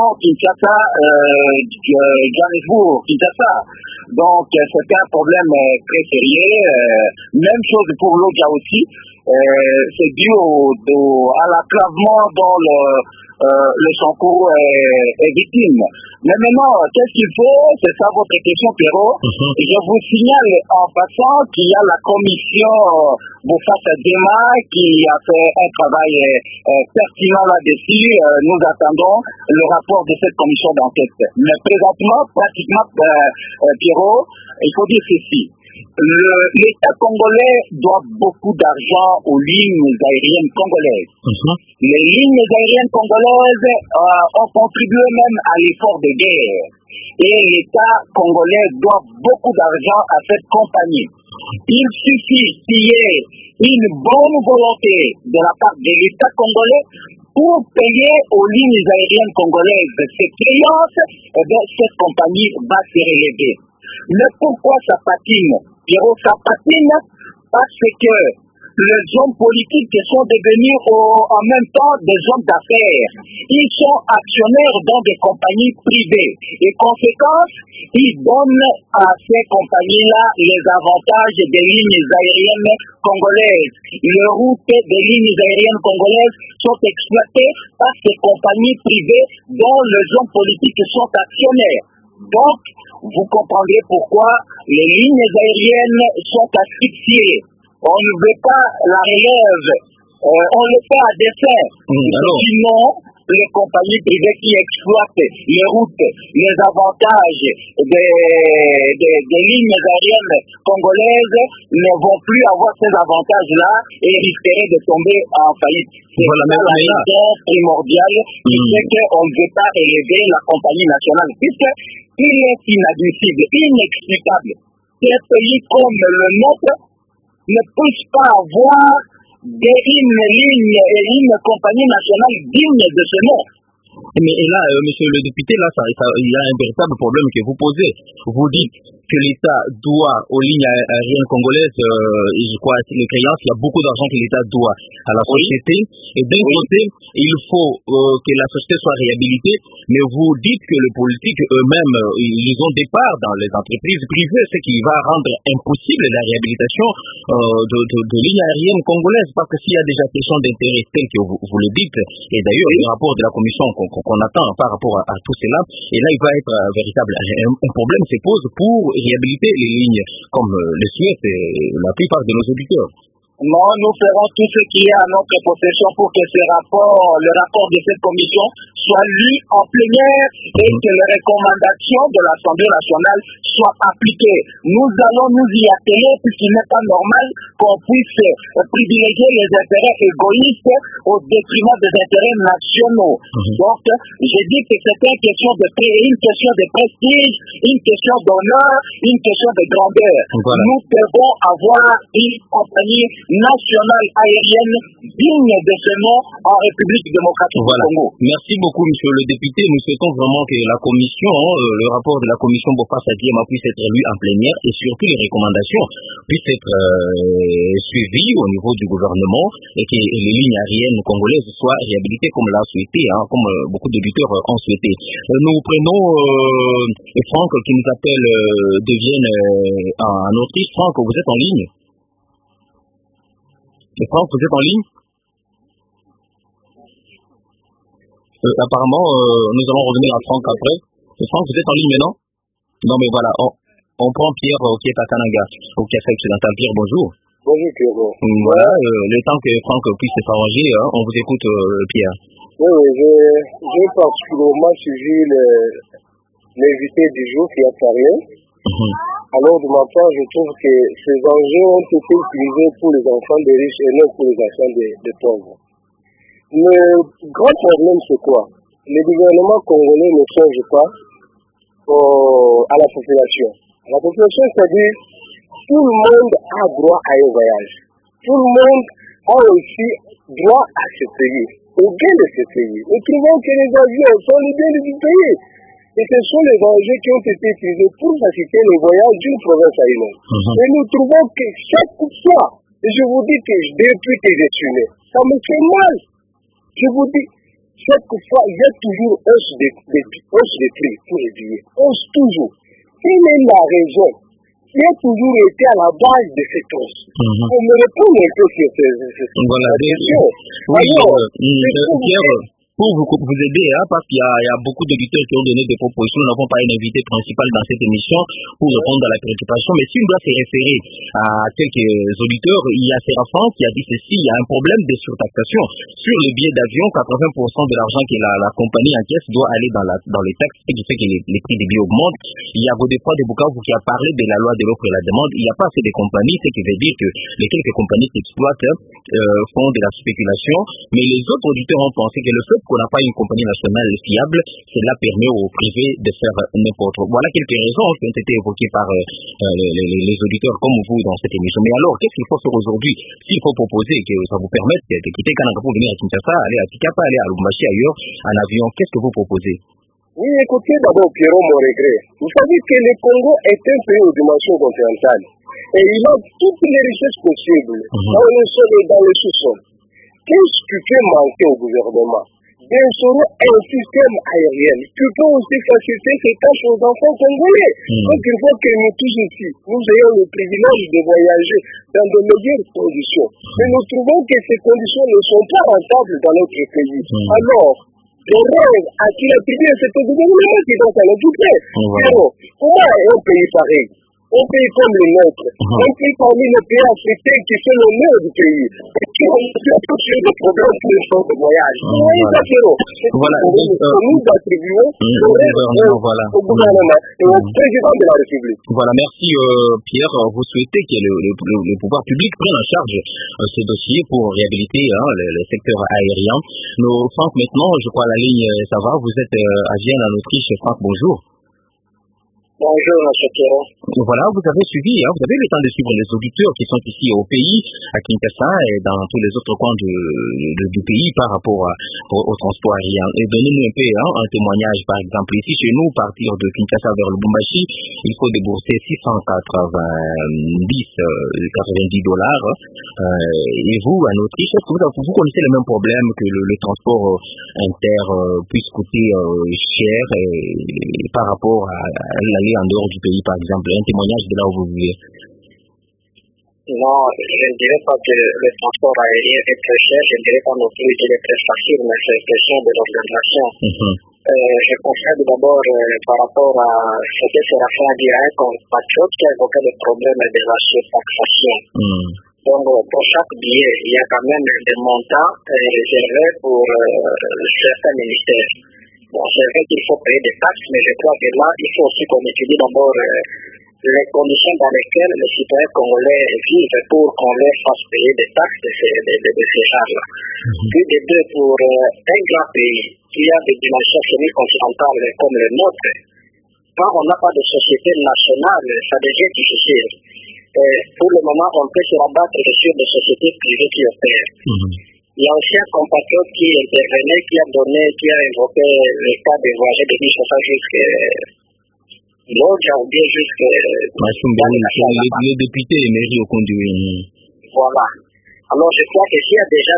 Kinshasa-Johannesburg, Kinshasa. Donc, c'est un problème très sérieux. Même chose pour l'Odja aussi. C'est dû à l'acclavement dont le Sankourou est victime. Mais maintenant, qu'est-ce qu'il faut? C'est ça votre question, Pierrot. Je vous signale en passant qu'il y a la commission Bofassa-Dema qui a fait un travail pertinent là-dessus. Nous attendons le rapport de cette commission d'enquête. Mais présentement, pratiquement, Pierrot, il faut dire ceci. L'État congolais doit beaucoup d'argent aux lignes aériennes congolaises. Les lignes aériennes congolaises ont contribué même à l'effort de guerre. Et l'État congolais doit beaucoup d'argent à cette compagnie. Il suffit qu'il y ait une bonne volonté de la part de l'État congolais pour payer aux lignes aériennes congolaises ces créances, et bien cette compagnie va se relever. Mais pourquoi ça patine? Pierrot, ça patine parce que les hommes politiques sont devenus en même temps des hommes d'affaires. Ils sont actionnaires dans des compagnies privées. Et conséquence, ils donnent à ces compagnies-là les avantages des lignes aériennes congolaises. Les routes des lignes aériennes congolaises sont exploitées par ces compagnies privées dont les hommes politiques sont actionnaires. Donc, vous comprendrez pourquoi les lignes aériennes sont asphyxiées. On ne veut pas la relève, on le fait à dessein. Sinon, les compagnies privées qui exploitent les routes, les avantages des lignes aériennes congolaises ne vont plus avoir ces avantages-là et risqueraient de tomber en faillite. C'est la raison primordiale qui fait qu'on ne veut pas élever la compagnie nationale, puisqu'il est inadmissible, inexplicable qu'un pays comme le nôtre ne puisse pas avoir une ligne et une compagnie nationale digne de ce nom. Mais là, monsieur le député, là, il y a un véritable problème que vous posez. Vous dites que l'État doit aux lignes aériennes congolaises, je crois, les créances, il y a beaucoup d'argent que l'État doit à la société. Et d'un côté, il faut que la société soit réhabilitée, mais vous dites que les politiques eux-mêmes, ils ont des parts dans les entreprises privées, ce qui va rendre impossible la réhabilitation de lignes aériennes congolaises, parce que s'il y a déjà question d'intérêt tel que vous le dites, et d'ailleurs, le rapport de la commission qu'on attend par rapport à tout cela, et là, il va être véritable. Un problème se pose pour réhabiliter les lignes, comme le souhaitent la plupart de nos auditeurs. Non, nous ferons tout ce qui est à notre possession pour que le rapport de cette commission soit lu en plénière et que les recommandations de l'Assemblée nationale soient appliquées. Nous allons nous y atteler puisqu'il n'est pas normal qu'on puisse privilégier les intérêts égoïstes au détriment des intérêts nationaux. Donc, j'ai dit que c'est une question de prix, une question de prestige, une question d'honneur, une question de grandeur. Voilà. Nous devons avoir une compagnie nationale aérienne digne de ce nom en République démocratique du Congo. Merci beaucoup, monsieur le député. Nous souhaitons vraiment que la commission, le rapport de la commission Bokassa-Diema puisse être lu en plénière et surtout les recommandations puissent être suivies au niveau du gouvernement et que les lignes aériennes congolaises soient réhabilitées comme l'a souhaité, comme beaucoup d'auditeurs ont souhaité. Nous prenons Franck qui nous appelle de Vienne en Autriche. Franck, vous êtes en ligne? Franck, vous êtes en ligne? Apparemment, nous allons revenir à Franck après. Franck, vous êtes en ligne maintenant? Non, mais voilà, on prend Pierre qui est à Kananga, au Café Occidental. Pierre, bonjour. Bonjour, Pierre. Voilà, le temps que Franck puisse s'arranger, on vous écoute, Pierre. Oui, j'ai particulièrement suivi l'invité du jour qui a parlé. Alors, de ma part, je trouve que ces enjeux ont été utilisés pour les enfants des riches et non pour les enfants des pauvres. Le grand problème, c'est quoi? Les gouvernements congolais ne changent pas à la population. La population, c'est-à-dire, tout le monde a droit à un voyage. Tout le monde a aussi droit à se payer, au bien de se payer. Nous trouvons que les avions sont les biens du pays. Et ce sont les enjeux qui ont été utilisés pour faciliter le voyage d'une province à une autre. Et nous trouvons que chaque fois, et je vous dis que depuis que je suis né, ça me fait mal. Je vous dis, chaque fois, il y a toujours hausse de prix pour les billets. Hausse toujours. Quelle est la raison qui a toujours été à la base de cette hausse? On me répond un peu sur cette question. Alors, Pierre, pour vous aider, parce qu'il y a beaucoup d'auditeurs qui ont donné des propositions, nous n'avons pas une invité principale dans cette émission pour répondre à la préoccupation, mais si on doit se référer à quelques auditeurs, il y a Séraphin qui a dit ceci, il y a un problème de surtaxation. Sur les billets d'avion, 80% de l'argent que la compagnie encaisse doit aller dans les taxes, ce qui fait que les prix des billets augmentent. Il y a Godefroy de Bukavu qui a parlé de la loi de l'offre et la demande. Il n'y a pas assez de compagnies, ce qui veut dire que les quelques compagnies qui exploitent font de la spéculation, mais les autres auditeurs ont pensé que le fait qu'on n'a pas une compagnie nationale fiable, cela permet aux privés de faire n'importe quoi. Voilà quelques raisons qui ont été évoquées par les auditeurs comme vous dans cette émission. Mais alors, qu'est-ce qu'il faut faire aujourd'hui? S'il faut proposer que ça vous permette de quitter Kananga pour venir à Kinshasa, aller à Tikapa, aller à Lubumbashi ailleurs, en avion, qu'est-ce que vous proposez? Oui, écoutez d'abord, Pierrot, mon regret. Vous savez que le Congo est un pays aux dimensions continentales. Et il a toutes les richesses possibles dans le sol et dans le sous-sol. Qu'est-ce qui peut manquer au gouvernement? D'instaurer un système aérien qui peut aussi faciliter ces tâches aux enfants congolais. Donc il faut que nous tous ici, nous ayons le privilège de voyager dans de meilleures conditions. Mais nous trouvons que ces conditions ne sont pas rentables dans notre pays. Alors, le rêve à qui l'attribué, c'est au gouvernement qui doit s'en occuper. Alors, comment est un pays pareil? Un pays comme le nôtre, un pays parmi les pays africains qui fait l'honneur du pays, et qui ont sur des problèmes pour les gens de voyage. Voilà. Nous attribuons au gouvernement et au président de la République. Voilà, merci Pierre. Vous souhaitez que le pouvoir public prenne en charge ce dossier pour réhabiliter le secteur aérien. Franck, maintenant, je crois la ligne, ça va. Vous êtes à Vienne, en Autriche. Franck, bonjour. Bonjour, M. Pierrot. Voilà, vous avez suivi, vous avez eu le temps de suivre les auditeurs qui sont ici au pays, à Kinshasa et dans tous les autres coins du pays par rapport au transport aérien. Et donnez-nous un peu un témoignage, par exemple. Ici, chez nous, partir de Kinshasa vers Lubumbashi, il faut débourser $690. Et vous, en Autriche, est-ce que vous connaissez les mêmes problèmes que le transport inter puisse coûter cher par rapport à l'aller en dehors du pays, par exemple? Un témoignage de là où vous vivez. Non, je ne dirais pas que le transport aérien est très cher, je ne dirais pas non plus qu'il est très facile, mais c'est une question de l'organisation. Je constate d'abord par rapport à ce que Séraphin a dit à un compatriote qui a évoqué le problème de la surtaxation. Donc, pour chaque billet, il y a quand même des montants réservés pour certains ministères. Bon, c'est vrai qu'il faut payer des taxes, mais je crois que là, il faut aussi qu'on étudie d'abord les conditions dans lesquelles les citoyens congolais vivent pour qu'on leur fasse payer des taxes de ces gens-là. Puis de deux, pour un grand pays qui a des dimensions semi-continentales comme le nôtre, quand on n'a pas de société nationale, ça devient difficile. Pour le moment, on peut se rabattre sur des sociétés privées qui opèrent. Il y a aussi un compatriote qui intervenait, qui a invoqué le cas de voyager de Kinshasa jusqu'à Lodja ou bien jusqu'à... Les députés émérits au conduit. Voilà. Alors je crois que s'il y a déjà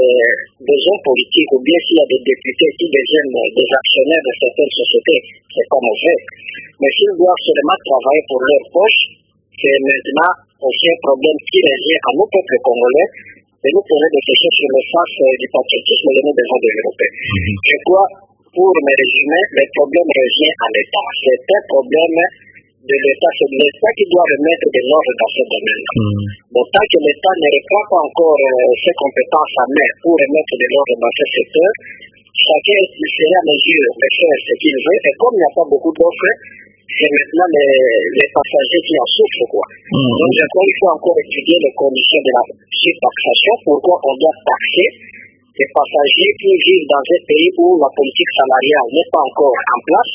des hommes politiques ou bien s'il y a des députés qui deviennent des actionnaires de certaines sociétés, c'est pas mauvais. Mais s'ils doivent seulement travailler pour leur poche, c'est maintenant aussi un problème qui revient à nos peuples congolais. Et nous pourrons réfléchir sur le sens du patriotisme que nous devons développer. Je crois, pour me résumer, le problème revient à l'État. C'est un problème de l'État. C'est l'État qui doit remettre de l'ordre dans ce domaine. Donc, tant que l'État ne reprend pas encore ses compétences en main pour remettre de l'ordre dans ce secteur, chacun sera à mesure de faire ce qu'il veut. Et comme il n'y a pas beaucoup d'offres, c'est maintenant les passagers qui en souffrent, quoi. Donc, je crois qu'il faut encore étudier les conditions de la surtaxation, pourquoi on doit taxer les passagers qui vivent dans un pays où la politique salariale n'est pas encore en place.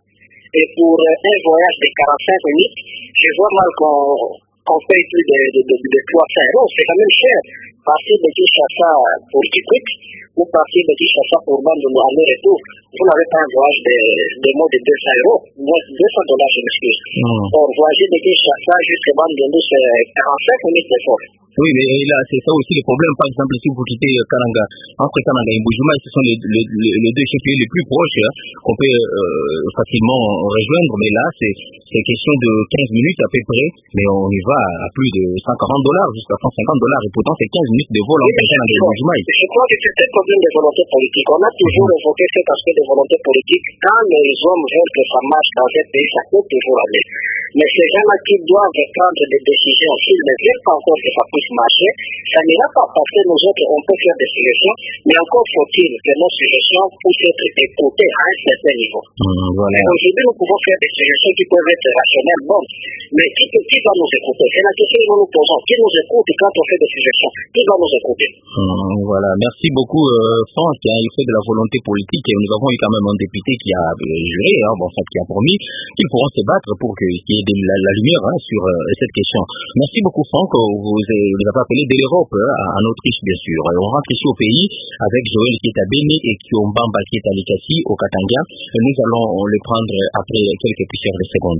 Et pour un voyage de 45 minutes, je vois mal qu'on paye plus de 300 euros, c'est quand même cher. Partir de Kinshasa pour Kikwit, ou partir de Kinshasa pour Bandundu aller-retour, vous n'avez pas un voyage de moins de 200 euros, moins de $200, je m'excuse. Or, voyager de Kinshasa jusqu'à Bandundu, c'est 45 minutes d'effort. Oui, mais là, c'est ça aussi le problème. Par exemple, si vous quittez Kananga, entre Kananga et Bujumaï, ce sont les deux chefs-lieux les plus proches qu'on peut facilement rejoindre. Mais là, c'est question de 15 minutes à peu près, mais on y va à plus de $140 jusqu'à $150. Et pourtant, c'est 15 minutes de vol entre Kananga et Bujumaï. Je crois que c'est un problème de volonté politique. On a toujours évoqué cet aspect de volonté politique. Quand les hommes veulent que ça marche dans un pays, ça peut toujours aller. Mais ces gens-là qui doivent prendre des décisions, s'ils ne veulent pas encore que ça puisse marcher, ça n'ira pas parce que nous autres, on peut faire des suggestions, mais encore faut-il que nos suggestions puissent être écoutées à un certain niveau. Voilà. Aujourd'hui, nous pouvons faire des suggestions qui peuvent être rationnelles, bonnes, mais qui va nous écouter? C'est la question que nous nous posons. Qui nous écoute quand on fait des suggestions? Qui va nous écouter? Voilà. Merci beaucoup, Franck. Il fait de la volonté politique et nous avons eu quand même un député qui a juré, qui a promis qu'ils pourront se battre pour qu'il y ait de la lumière sur cette question. Merci beaucoup, Franck. Vous avez appelé de l'Europe en Autriche, bien sûr. On rentre ici au pays avec Joël qui est à Béni et Kiombamba qui est à Likasi, au Katanga. Nous allons le prendre après quelques poussières de secondes.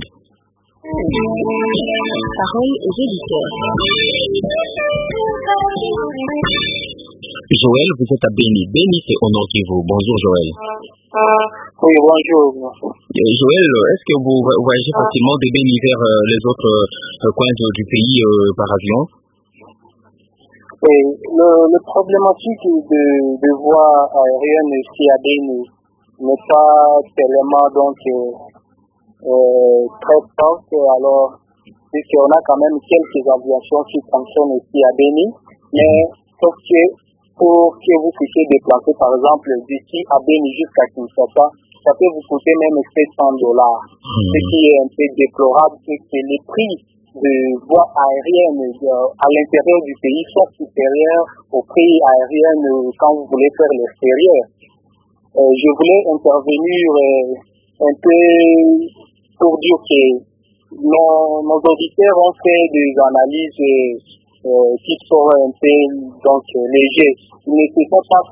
Parole aux auditeurs. Joël, vous êtes à Béni. Béni, c'est au nord Kivu. Bonjour, Joël. Oui, bonjour. Joël, est-ce que vous voyagez facilement de Béni vers les autres coins du pays par avion? Oui, le problématique de voies aériennes ici à Béni n'est pas tellement très forte. Alors, puisqu'on a quand même quelques aviations qui fonctionnent ici à Béni, mais sauf que pour que vous puissiez déplacer, par exemple, d'ici à Béni jusqu'à Kinshasa, ça peut vous coûter même $700. Ce qui est un peu déplorable, c'est que les prix de voies aériennes à l'intérieur du pays sont supérieurs aux prix aériens quand vous voulez faire l'extérieur. Je voulais intervenir un peu pour dire que nos auditeurs ont fait des analyses qui sont un peu légers. Ils ne se sont pas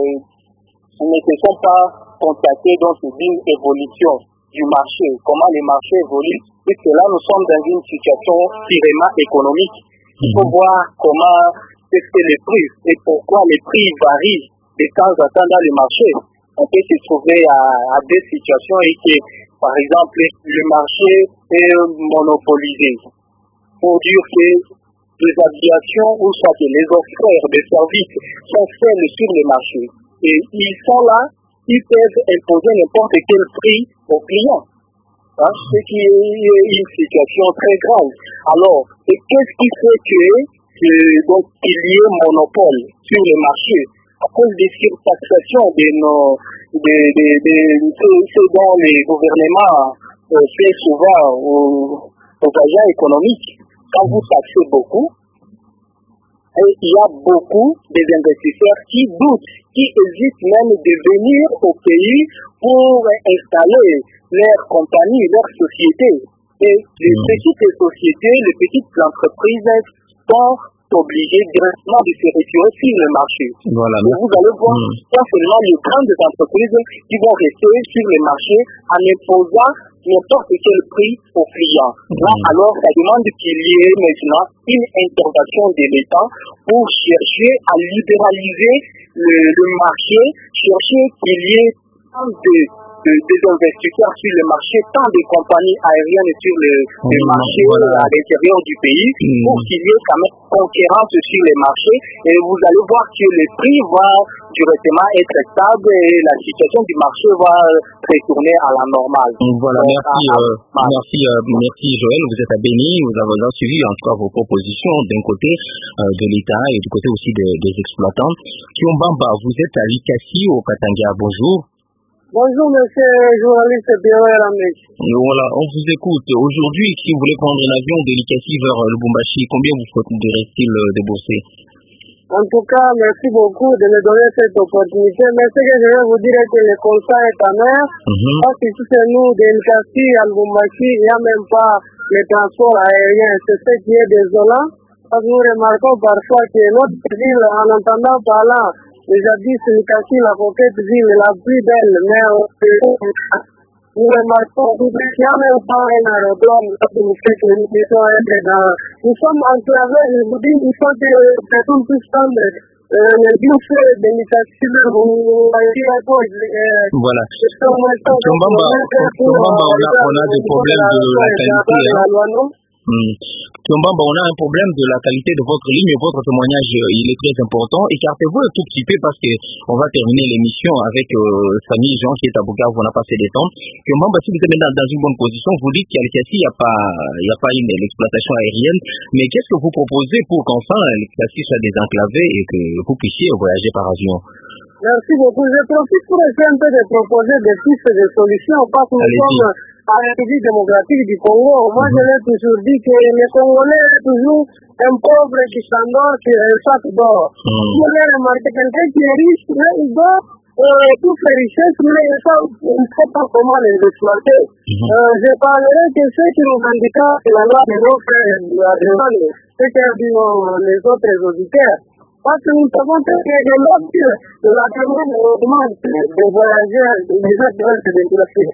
constatés d'une évolution du marché, comment les marchés évoluent, puisque là nous sommes dans une situation purement économique. Il faut voir comment c'est les prix et pourquoi les prix varient de temps en temps dans le marché. On peut se trouver à des situations et que, par exemple, le marché est monopolisé. Pour dire que les aviations ou soit les offres de services sont celles sur le marché. Et ils sont là, ils peuvent imposer n'importe quel prix aux clients. Ce qui est une situation très grave. Alors, qu'est-ce qui fait que donc qu'il y ait monopole sur le marché à cause des surtaxations de ce dont les gouvernements fait souvent aux agents économiques. Quand vous taxez beaucoup, et il y a beaucoup des investisseurs qui doutent, qui hésitent même de venir au pays pour installer leur compagnie, leur société. Et les petites sociétés, les petites entreprises sont obligées directement de se retirer sur le marché. Voilà. Et vous allez voir, pas seulement les grandes entreprises qui vont rester sur le marché en imposant n'importe quel prix aux clients. Là, alors, ça demande qu'il y ait maintenant une intervention de l'État pour chercher à libéraliser le marché, chercher qu'il y ait des investisseurs sur le marché, tant de compagnies aériennes sur le marché à l'intérieur du pays, pour qu'il y ait quand même concurrence sur les marchés. Et vous allez voir que les prix vont directement être stables et la situation du marché va retourner à la normale. Voilà, merci Joël, vous êtes à Béni, vous avez suivi en tout cas vos propositions d'un côté de l'État et du côté aussi des exploitants. Kiombamba, vous êtes à Likasi au Katanga, bonjour. Bonjour monsieur journaliste Pierre Lamech. Voilà, on vous écoute. Aujourd'hui, si vous voulez prendre un avion de Likasi vers Lubumbashi, combien vous faudrait-il débourser? En tout cas, merci beaucoup de me donner cette opportunité. Mais ce que je vais vous dire est que le constat est amer. Parce que si c'est nous, de Likasi à Lubumbashi, il n'y a même pas le transport aérien. C'est ce qui est désolant. Parce que nous remarquons parfois que notre ville, en entendant parler, déjà dit Likasi, la coquette ville la plus belle, mais nous remarquons qu'il n'y a même pas un aérodrome nous fait que nous puissions être dans. Nous sommes enclavés, je vous dis, il faut que nous puissions prendre le bus de Likasi Voilà. Kiombamba, on a des problèmes de la qualité. Kiombamba, on a un problème de la qualité de votre ligne. Votre témoignage, il est très important. Écartez-vous un tout petit peu parce qu'on va terminer l'émission avec Samy Jean qui est à Bukavu. On a passé des temps. Kiombamba, si vous êtes maintenant dans une bonne position, vous dites qu'à Likasi, il n'y a pas l'exploitation aérienne. Mais qu'est-ce que vous proposez pour qu'enfin Likasi soit désenclavé et que vous puissiez voyager par avion? Merci beaucoup. Je profite pour essayer un peu de proposer des pistes de solutions parce que nous sommes à la République démocratique du Congo. Moi, je l'ai toujours dit que les Congolais sont toujours un pauvre qui s'endort sur un sac d'or. Vous avez remarqué quelqu'un qui est riche, mais il doit toutes les richesses, mais ça, on ne sait pas comment les exploiter. Je parlerai de ceux qui nous indiquent la loi de l'offre et de la demande, ce qu'ont dit les autres auditeurs. Parce que nous savons que les lobbies de la demande de voyageurs, des gens qui veulent se déplacer.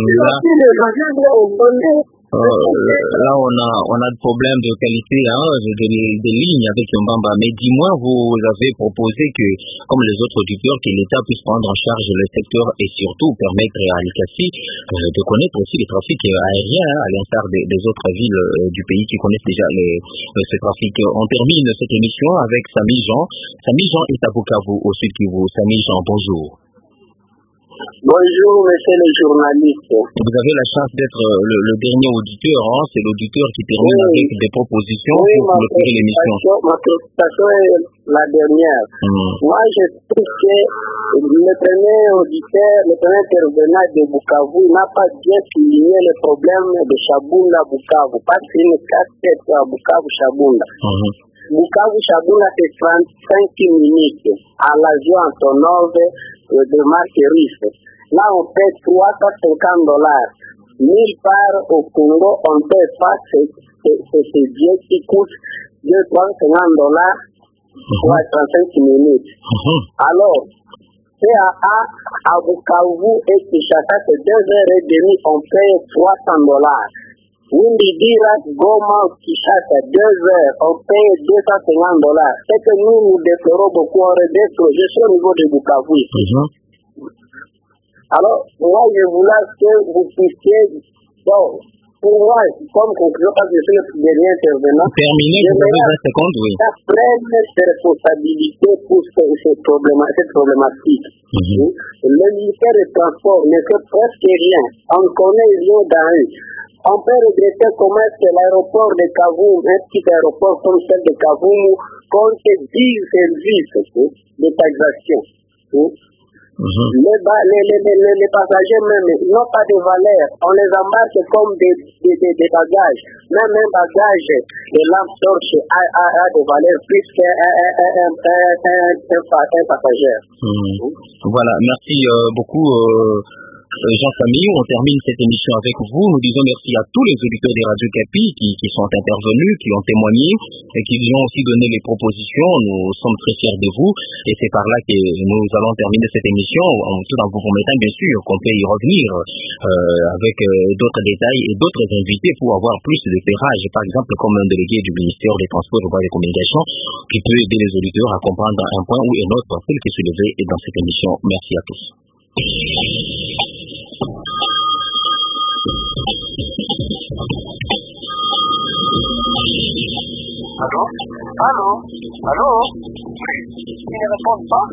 Là, on a des problèmes de qualité des lignes avec Kiombamba. Mais dis-moi, vous avez proposé que, comme les autres auditeurs, que l'État puisse prendre en charge le secteur et surtout permettre à Likasi de connaître aussi les trafics aériens, à l'instar des autres villes du pays qui connaissent déjà ce trafic. On termine cette émission avec Samy Jean. Samy Jean est à Bukavu, au Sud Kivu. Samy Jean, bonjour. Bonjour, monsieur le journaliste. Vous avez la chance d'être le dernier auditeur, c'est l'auditeur qui termine avec des propositions pour clôturer l'émission. Ma préoccupation est la dernière. Moi, je trouve que le premier auditeur, le premier intervenant de Bukavu n'a pas bien souligné le problème de Chabunda-Bukavu, parce qu'il y a une casse-tête à Bukavu-Chabunda. Bukavu-Chabunda, c'est 35 minutes à l'avion Antonov de marque russe. Là, on paie $350. Nulle part au Congo, on ne paie pas ces billets qui coûtent $250 pour 35 minutes. Alors, CAA à Bukavu et Kinshasa, c'est 2h30, on paye $300. Windidira, Goma, Kinshasa, 2 heures, on paye $250. C'est que nous déplorons beaucoup, on redescend, je suis au niveau de Bukavu ici. Alors, moi, je voulais que vous puissiez, bon, pour moi, comme conclusion, parce que je suis le dernier intervenant, je prenne ses responsabilités pour cette problématique. Le ministère des Transports ne fait presque rien. On connaît les lieux d'arrêt. on peut regretter comment est-ce que l'aéroport de Kavumu, un petit aéroport comme celle de Kavumu, compte 10 services de taxation. Les passagers même n'ont pas de valeur. On les embarque comme des bagages. Même un bagage de lampe torche a de valeur plus qu'un passager. Voilà, merci beaucoup. Jean-Samy, on termine cette émission avec vous. Nous disons merci à tous les auditeurs des Radio Capi qui sont intervenus, qui ont témoigné et qui nous ont aussi donné les propositions. Nous sommes très fiers de vous et c'est par là que nous allons terminer cette émission, tout en vous promettant bien sûr qu'on peut y revenir avec d'autres détails et d'autres invités pour avoir plus de terrages, par exemple comme un délégué du ministère des Transports et des Communications qui peut aider les auditeurs à comprendre un point ou un autre, tel qui est soulevé dans cette émission. Merci à tous. Allô? Oui, ils ne répondent pas.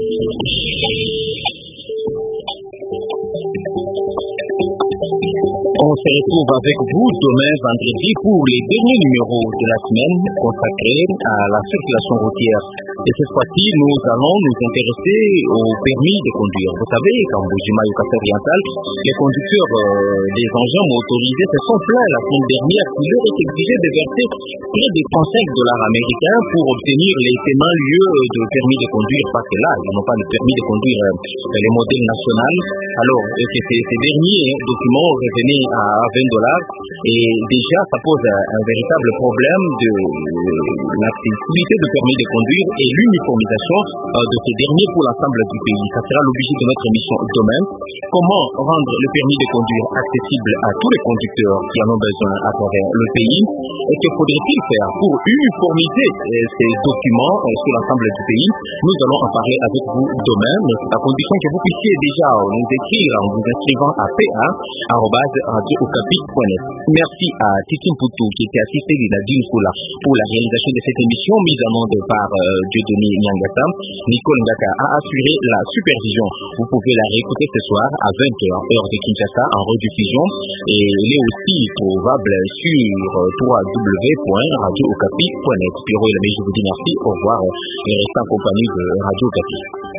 On se retrouve avec vous demain vendredi pour les derniers numéros de la semaine consacrés à la circulation routière. Et cette fois-ci, nous allons nous intéresser au permis de conduire. Vous savez, qu'en Bujima et au Cap oriental, les conducteurs des engins motorisés se sont plaints la semaine dernière qu'il leur est exigé de verser près de $35 américains pour obtenir les paiements lieux de permis de conduire, parce que là, ils n'ont pas le permis de conduire les modèles nationaux. Alors, ces derniers documents revenaient à $20 et déjà ça pose un véritable problème de l'accessibilité de permis de conduire et l'uniformisation de ces derniers pour l'ensemble du pays. Ça sera l'objet de notre émission demain. Comment rendre le permis de conduire accessible à tous les conducteurs qui en ont besoin à travers le pays et que faudrait-il faire pour uniformiser ces documents sur l'ensemble du pays? Nous allons en parler avec vous demain, mais à condition que vous puissiez déjà nous écrire en vous inscrivant à pa@radiookapi.net. Merci à Titi Mpoutou qui était assisté de Nadine Koula pour la réalisation de cette émission mise en onde par Dieudonné Nyangata. Nicole Ngaka a assuré la supervision. Vous pouvez la réécouter ce soir à 20h, heure de Kinshasa, en rediffusion. Et elle est aussi trouvable sur www.radiookapi.net. Pierrot et la je vous dis merci. Au revoir et restez en compagnie de Radio Okapi.